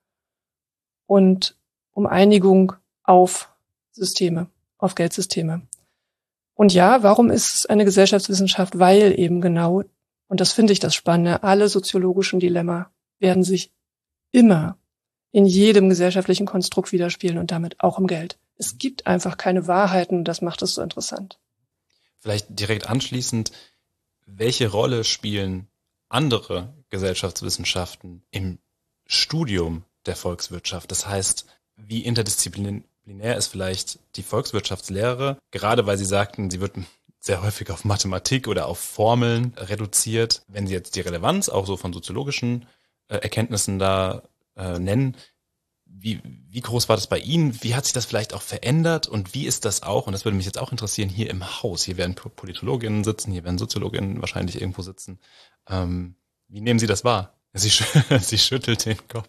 und um Einigung auf Systeme, auf Geldsysteme. Und ja, warum ist es eine Gesellschaftswissenschaft? Weil eben genau, und das finde ich das Spannende, alle soziologischen Dilemma werden sich immer in jedem gesellschaftlichen Konstrukt widerspiegeln und damit auch im Geld. Es gibt einfach keine Wahrheiten, das macht es so interessant. Vielleicht direkt anschließend, welche Rolle spielen andere Gesellschaftswissenschaften im Studium der Volkswirtschaft? Das heißt, wie interdisziplinär ist vielleicht die Volkswirtschaftslehre, gerade weil Sie sagten, sie wird sehr häufig auf Mathematik oder auf Formeln reduziert. Wenn Sie jetzt die Relevanz auch so von soziologischen äh, Erkenntnissen da äh, nennen, wie, wie groß war das bei Ihnen? Wie hat sich das vielleicht auch verändert? Und wie ist das auch, und das würde mich jetzt auch interessieren, hier im Haus? Hier werden Politologinnen sitzen, hier werden Soziologinnen wahrscheinlich irgendwo sitzen. Ähm, wie nehmen Sie das wahr? Sie, sch- Sie schüttelt den Kopf.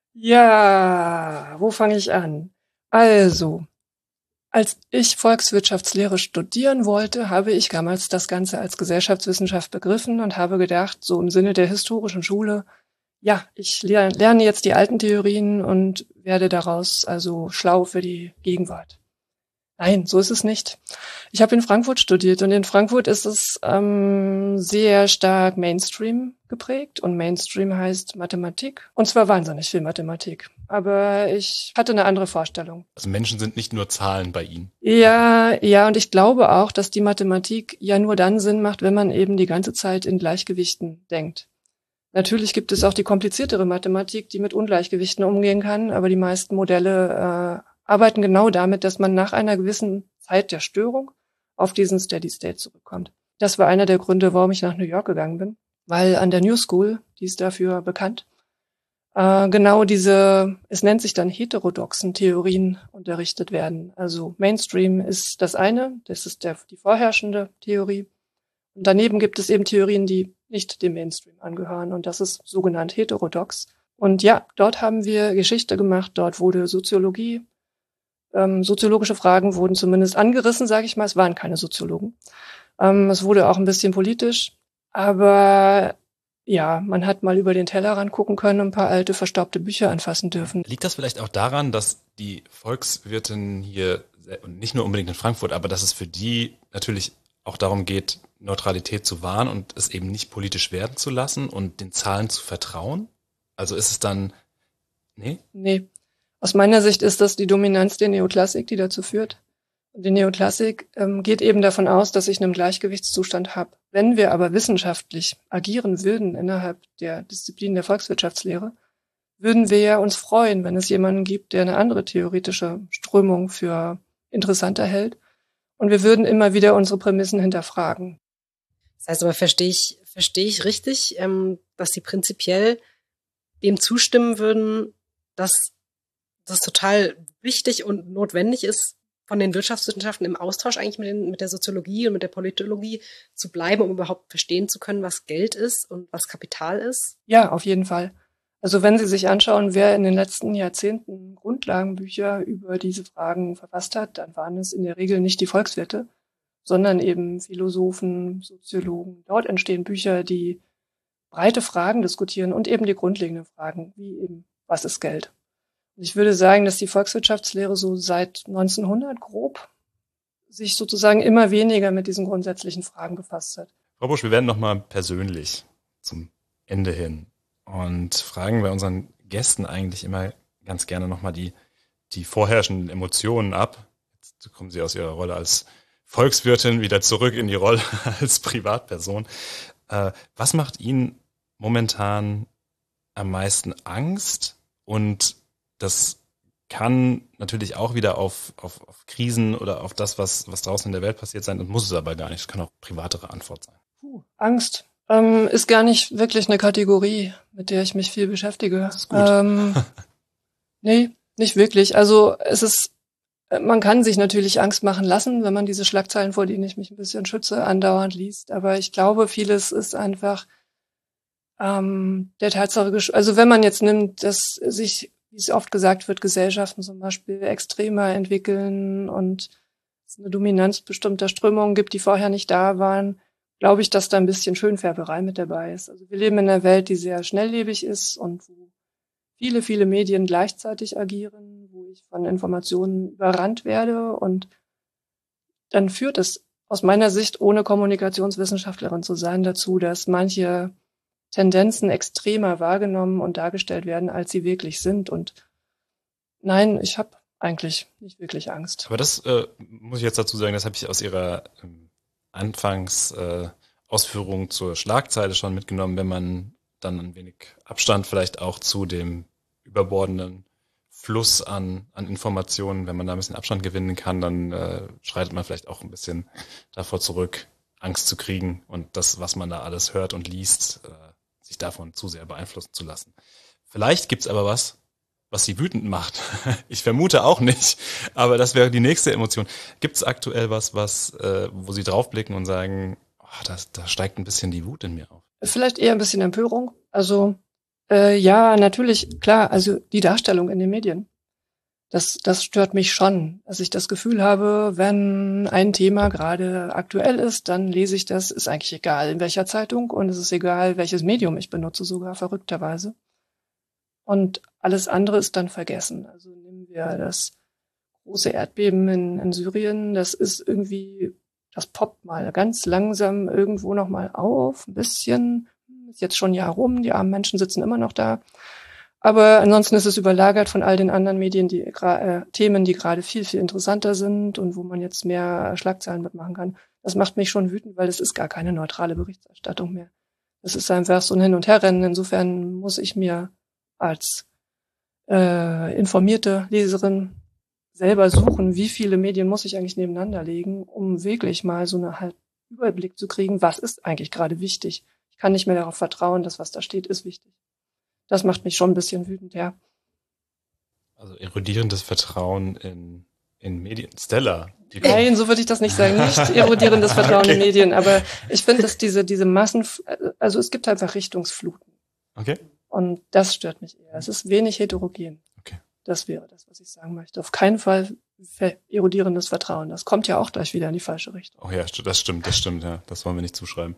Ja, wo fange ich an? Also, als ich Volkswirtschaftslehre studieren wollte, habe ich damals das Ganze als Gesellschaftswissenschaft begriffen und habe gedacht, so im Sinne der historischen Schule, ja, ich lerne jetzt die alten Theorien und werde daraus also schlau für die Gegenwart. Nein, so ist es nicht. Ich habe in Frankfurt studiert und in Frankfurt ist es ähm, sehr stark Mainstream geprägt und Mainstream heißt Mathematik und zwar wahnsinnig viel Mathematik. Aber ich hatte eine andere Vorstellung. Also Menschen sind nicht nur Zahlen bei Ihnen. Ja, ja, und ich glaube auch, dass die Mathematik ja nur dann Sinn macht, wenn man eben die ganze Zeit in Gleichgewichten denkt. Natürlich gibt es auch die kompliziertere Mathematik, die mit Ungleichgewichten umgehen kann, aber die meisten Modelle äh, arbeiten genau damit, dass man nach einer gewissen Zeit der Störung auf diesen Steady State zurückkommt. Das war einer der Gründe, warum ich nach New York gegangen bin, weil an der New School, die ist dafür bekannt, äh, genau diese, es nennt sich dann heterodoxen Theorien unterrichtet werden. Also Mainstream ist das eine, das ist der, die vorherrschende Theorie. Und daneben gibt es eben Theorien, die nicht dem Mainstream angehören. Und das ist sogenannt heterodox. Und ja, dort haben wir Geschichte gemacht. Dort wurde Soziologie, ähm, soziologische Fragen wurden zumindest angerissen, sage ich mal. Es waren keine Soziologen. Ähm, es wurde auch ein bisschen politisch. Aber ja, man hat mal über den Tellerrand gucken können und ein paar alte, verstaubte Bücher anfassen dürfen. Liegt das vielleicht auch daran, dass die Volkswirtin hier, und nicht nur unbedingt in Frankfurt, aber dass es für die natürlich auch darum geht, Neutralität zu wahren und es eben nicht politisch werden zu lassen und den Zahlen zu vertrauen? Also ist es dann, nee? Nee. Aus meiner Sicht ist das die Dominanz der Neoklassik, die dazu führt. Und die Neoklassik ähm, geht eben davon aus, dass ich einen Gleichgewichtszustand habe. Wenn wir aber wissenschaftlich agieren würden innerhalb der Disziplin der Volkswirtschaftslehre, würden wir ja uns freuen, wenn es jemanden gibt, der eine andere theoretische Strömung für interessanter hält. Und wir würden immer wieder unsere Prämissen hinterfragen. Das heißt aber, verstehe ich, verstehe ich richtig, ähm, dass Sie prinzipiell dem zustimmen würden, dass das total wichtig und notwendig ist, von den Wirtschaftswissenschaften im Austausch eigentlich mit, den, mit der Soziologie und mit der Politologie zu bleiben, um überhaupt verstehen zu können, was Geld ist und was Kapital ist? Ja, auf jeden Fall. Also wenn Sie sich anschauen, wer in den letzten Jahrzehnten Grundlagenbücher über diese Fragen verfasst hat, dann waren es in der Regel nicht die Volkswirte, sondern eben Philosophen, Soziologen. Dort entstehen Bücher, die breite Fragen diskutieren und eben die grundlegenden Fragen, wie eben, was ist Geld? Und ich würde sagen, dass die Volkswirtschaftslehre so seit neunzehnhundert grob sich sozusagen immer weniger mit diesen grundsätzlichen Fragen befasst hat. Frau Busch, wir werden nochmal persönlich zum Ende hin und fragen bei unseren Gästen eigentlich immer ganz gerne nochmal die, die vorherrschenden Emotionen ab. Jetzt kommen Sie aus Ihrer Rolle als Volkswirtin wieder zurück in die Rolle als Privatperson. Äh, was macht Ihnen momentan am meisten Angst? Und das kann natürlich auch wieder auf, auf, auf Krisen oder auf das, was, was draußen in der Welt passiert sein, und muss es aber gar nicht. Es kann auch privatere Antwort sein. Puh, Angst ähm, ist gar nicht wirklich eine Kategorie, mit der ich mich viel beschäftige. Das ist gut. Ähm, nee, nicht wirklich. Also es ist, man kann sich natürlich Angst machen lassen, wenn man diese Schlagzeilen, vor denen ich mich ein bisschen schütze, andauernd liest. Aber ich glaube, vieles ist einfach ähm, der Tatsache, gesch- also wenn man jetzt nimmt, dass sich, wie es oft gesagt wird, Gesellschaften zum Beispiel extremer entwickeln und es eine Dominanz bestimmter Strömungen gibt, die vorher nicht da waren, glaube ich, dass da ein bisschen Schönfärberei mit dabei ist. Also wir leben in einer Welt, die sehr schnelllebig ist und wo viele, viele Medien gleichzeitig agieren, wo ich von Informationen überrannt werde, und dann führt es aus meiner Sicht, ohne Kommunikationswissenschaftlerin zu sein, dazu, dass manche Tendenzen extremer wahrgenommen und dargestellt werden, als sie wirklich sind. Und nein, ich habe eigentlich nicht wirklich Angst. Aber das äh, muss ich jetzt dazu sagen, das habe ich aus Ihrer ähm, Anfangsausführung äh, zur Schlagzeile schon mitgenommen. Wenn man dann ein wenig Abstand vielleicht auch zu dem überbordenden Fluss an, an Informationen, wenn man da ein bisschen Abstand gewinnen kann, dann äh, schreitet man vielleicht auch ein bisschen davor zurück, Angst zu kriegen und das, was man da alles hört und liest, äh, sich davon zu sehr beeinflussen zu lassen. Vielleicht gibt's aber was, was Sie wütend macht. Ich vermute auch nicht, aber das wäre die nächste Emotion. Gibt's aktuell was, was, äh, wo Sie draufblicken und sagen, oh, da, da steigt ein bisschen die Wut in mir auf? Vielleicht eher ein bisschen Empörung. Also äh, ja, natürlich, klar, also die Darstellung in den Medien. Das, das stört mich schon, dass ich das Gefühl habe, wenn ein Thema gerade aktuell ist, dann lese ich das, ist eigentlich egal in welcher Zeitung, und es ist egal, welches Medium ich benutze, sogar verrückterweise. Und alles andere ist dann vergessen. Also nehmen wir das große Erdbeben in, in Syrien, das ist irgendwie, das poppt mal ganz langsam irgendwo nochmal auf, ein bisschen, ist jetzt schon ein Jahr rum, die armen Menschen sitzen immer noch da. Aber ansonsten ist es überlagert von all den anderen Medien, die äh, Themen, die gerade viel, viel interessanter sind und wo man jetzt mehr Schlagzeilen mitmachen kann. Das macht mich schon wütend, weil es ist gar keine neutrale Berichterstattung mehr. Es ist einfach so ein Hin- und Herrennen. Insofern muss ich mir als äh, informierte Leserin selber suchen, wie viele Medien muss ich eigentlich nebeneinander legen, um wirklich mal so eine halt Überblick zu kriegen, was ist eigentlich gerade wichtig. Ich kann nicht mehr darauf vertrauen, dass was da steht, ist wichtig. Das macht mich schon ein bisschen wütend, ja. Also erodierendes Vertrauen in, in Medien. Stella. Die Nein, so würde ich das nicht sagen. Nicht erodierendes Vertrauen okay. in Medien, aber ich finde, dass diese, diese Massen, also es gibt einfach Richtungsfluten. Okay. Und das stört mich eher. Es ist wenig heterogen. Okay. Das wäre das, was ich sagen möchte. Auf keinen Fall erodierendes Vertrauen. Das kommt ja auch gleich wieder in die falsche Richtung. Oh ja, das stimmt, das stimmt, ja. Das wollen wir nicht zuschreiben.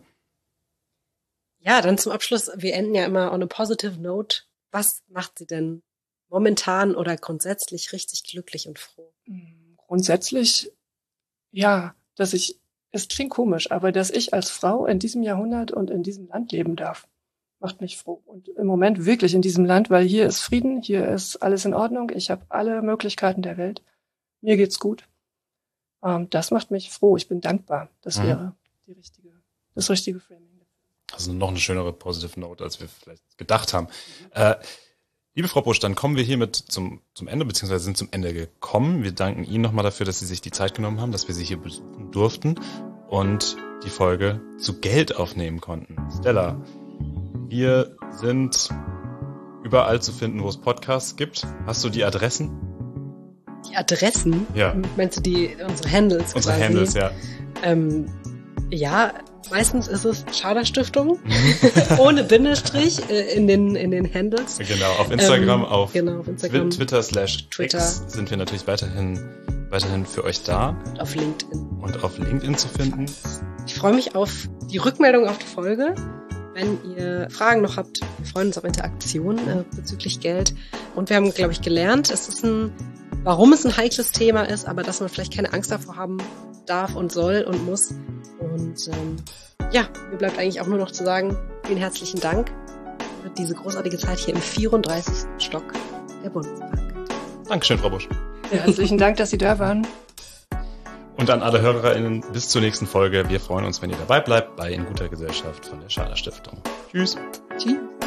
Ja, dann zum Abschluss. Wir enden ja immer on a positive note. Was macht Sie denn momentan oder grundsätzlich richtig glücklich und froh? Grundsätzlich, ja, dass ich, es klingt komisch, aber dass ich als Frau in diesem Jahrhundert und in diesem Land leben darf, macht mich froh. Und im Moment wirklich in diesem Land, weil hier ist Frieden, hier ist alles in Ordnung, ich habe alle Möglichkeiten der Welt, mir geht's gut. Ähm, das macht mich froh, ich bin dankbar. Das mhm. wäre die richtige, das richtige Framing. Also noch eine schönere Positive Note, als wir vielleicht gedacht haben. Mhm. Äh, liebe Frau Busch, dann kommen wir hiermit zum, zum Ende, beziehungsweise sind zum Ende gekommen. Wir danken Ihnen nochmal dafür, dass Sie sich die Zeit genommen haben, dass wir Sie hier besuchen durften und die Folge zu Geld aufnehmen konnten. Stella, wir sind überall zu finden, wo es Podcasts gibt. Hast du die Adressen? Die Adressen? Ja. Meinst du die, unsere Handles? Unsere quasi? Handles, ja. Ähm, ja, meistens ist es Schader-Stiftung, ohne Bindestrich äh, in den in den Handles. Genau, auf Instagram, ähm, auf, genau, auf Instagram. Twitter slash Twitter X sind wir natürlich weiterhin weiterhin für euch da. Und auf LinkedIn. Und auf LinkedIn zu finden. Ich freue mich auf die Rückmeldung auf die Folge. Wenn ihr Fragen noch habt, wir freuen uns auf Interaktion äh, bezüglich Geld. Und wir haben, glaube ich, gelernt, es ist ein, warum es ein heikles Thema ist, aber dass man vielleicht keine Angst davor haben darf und soll und muss. Und ähm, ja, mir bleibt eigentlich auch nur noch zu sagen, vielen herzlichen Dank für diese großartige Zeit hier im vierunddreißigsten Stock der Bundesbank. Dankeschön, Frau Busch. Ja, herzlichen Dank, dass Sie da waren. Und an alle HörerInnen bis zur nächsten Folge. Wir freuen uns, wenn ihr dabei bleibt bei In guter Gesellschaft von der Schader Stiftung. Tschüss. Tschüss.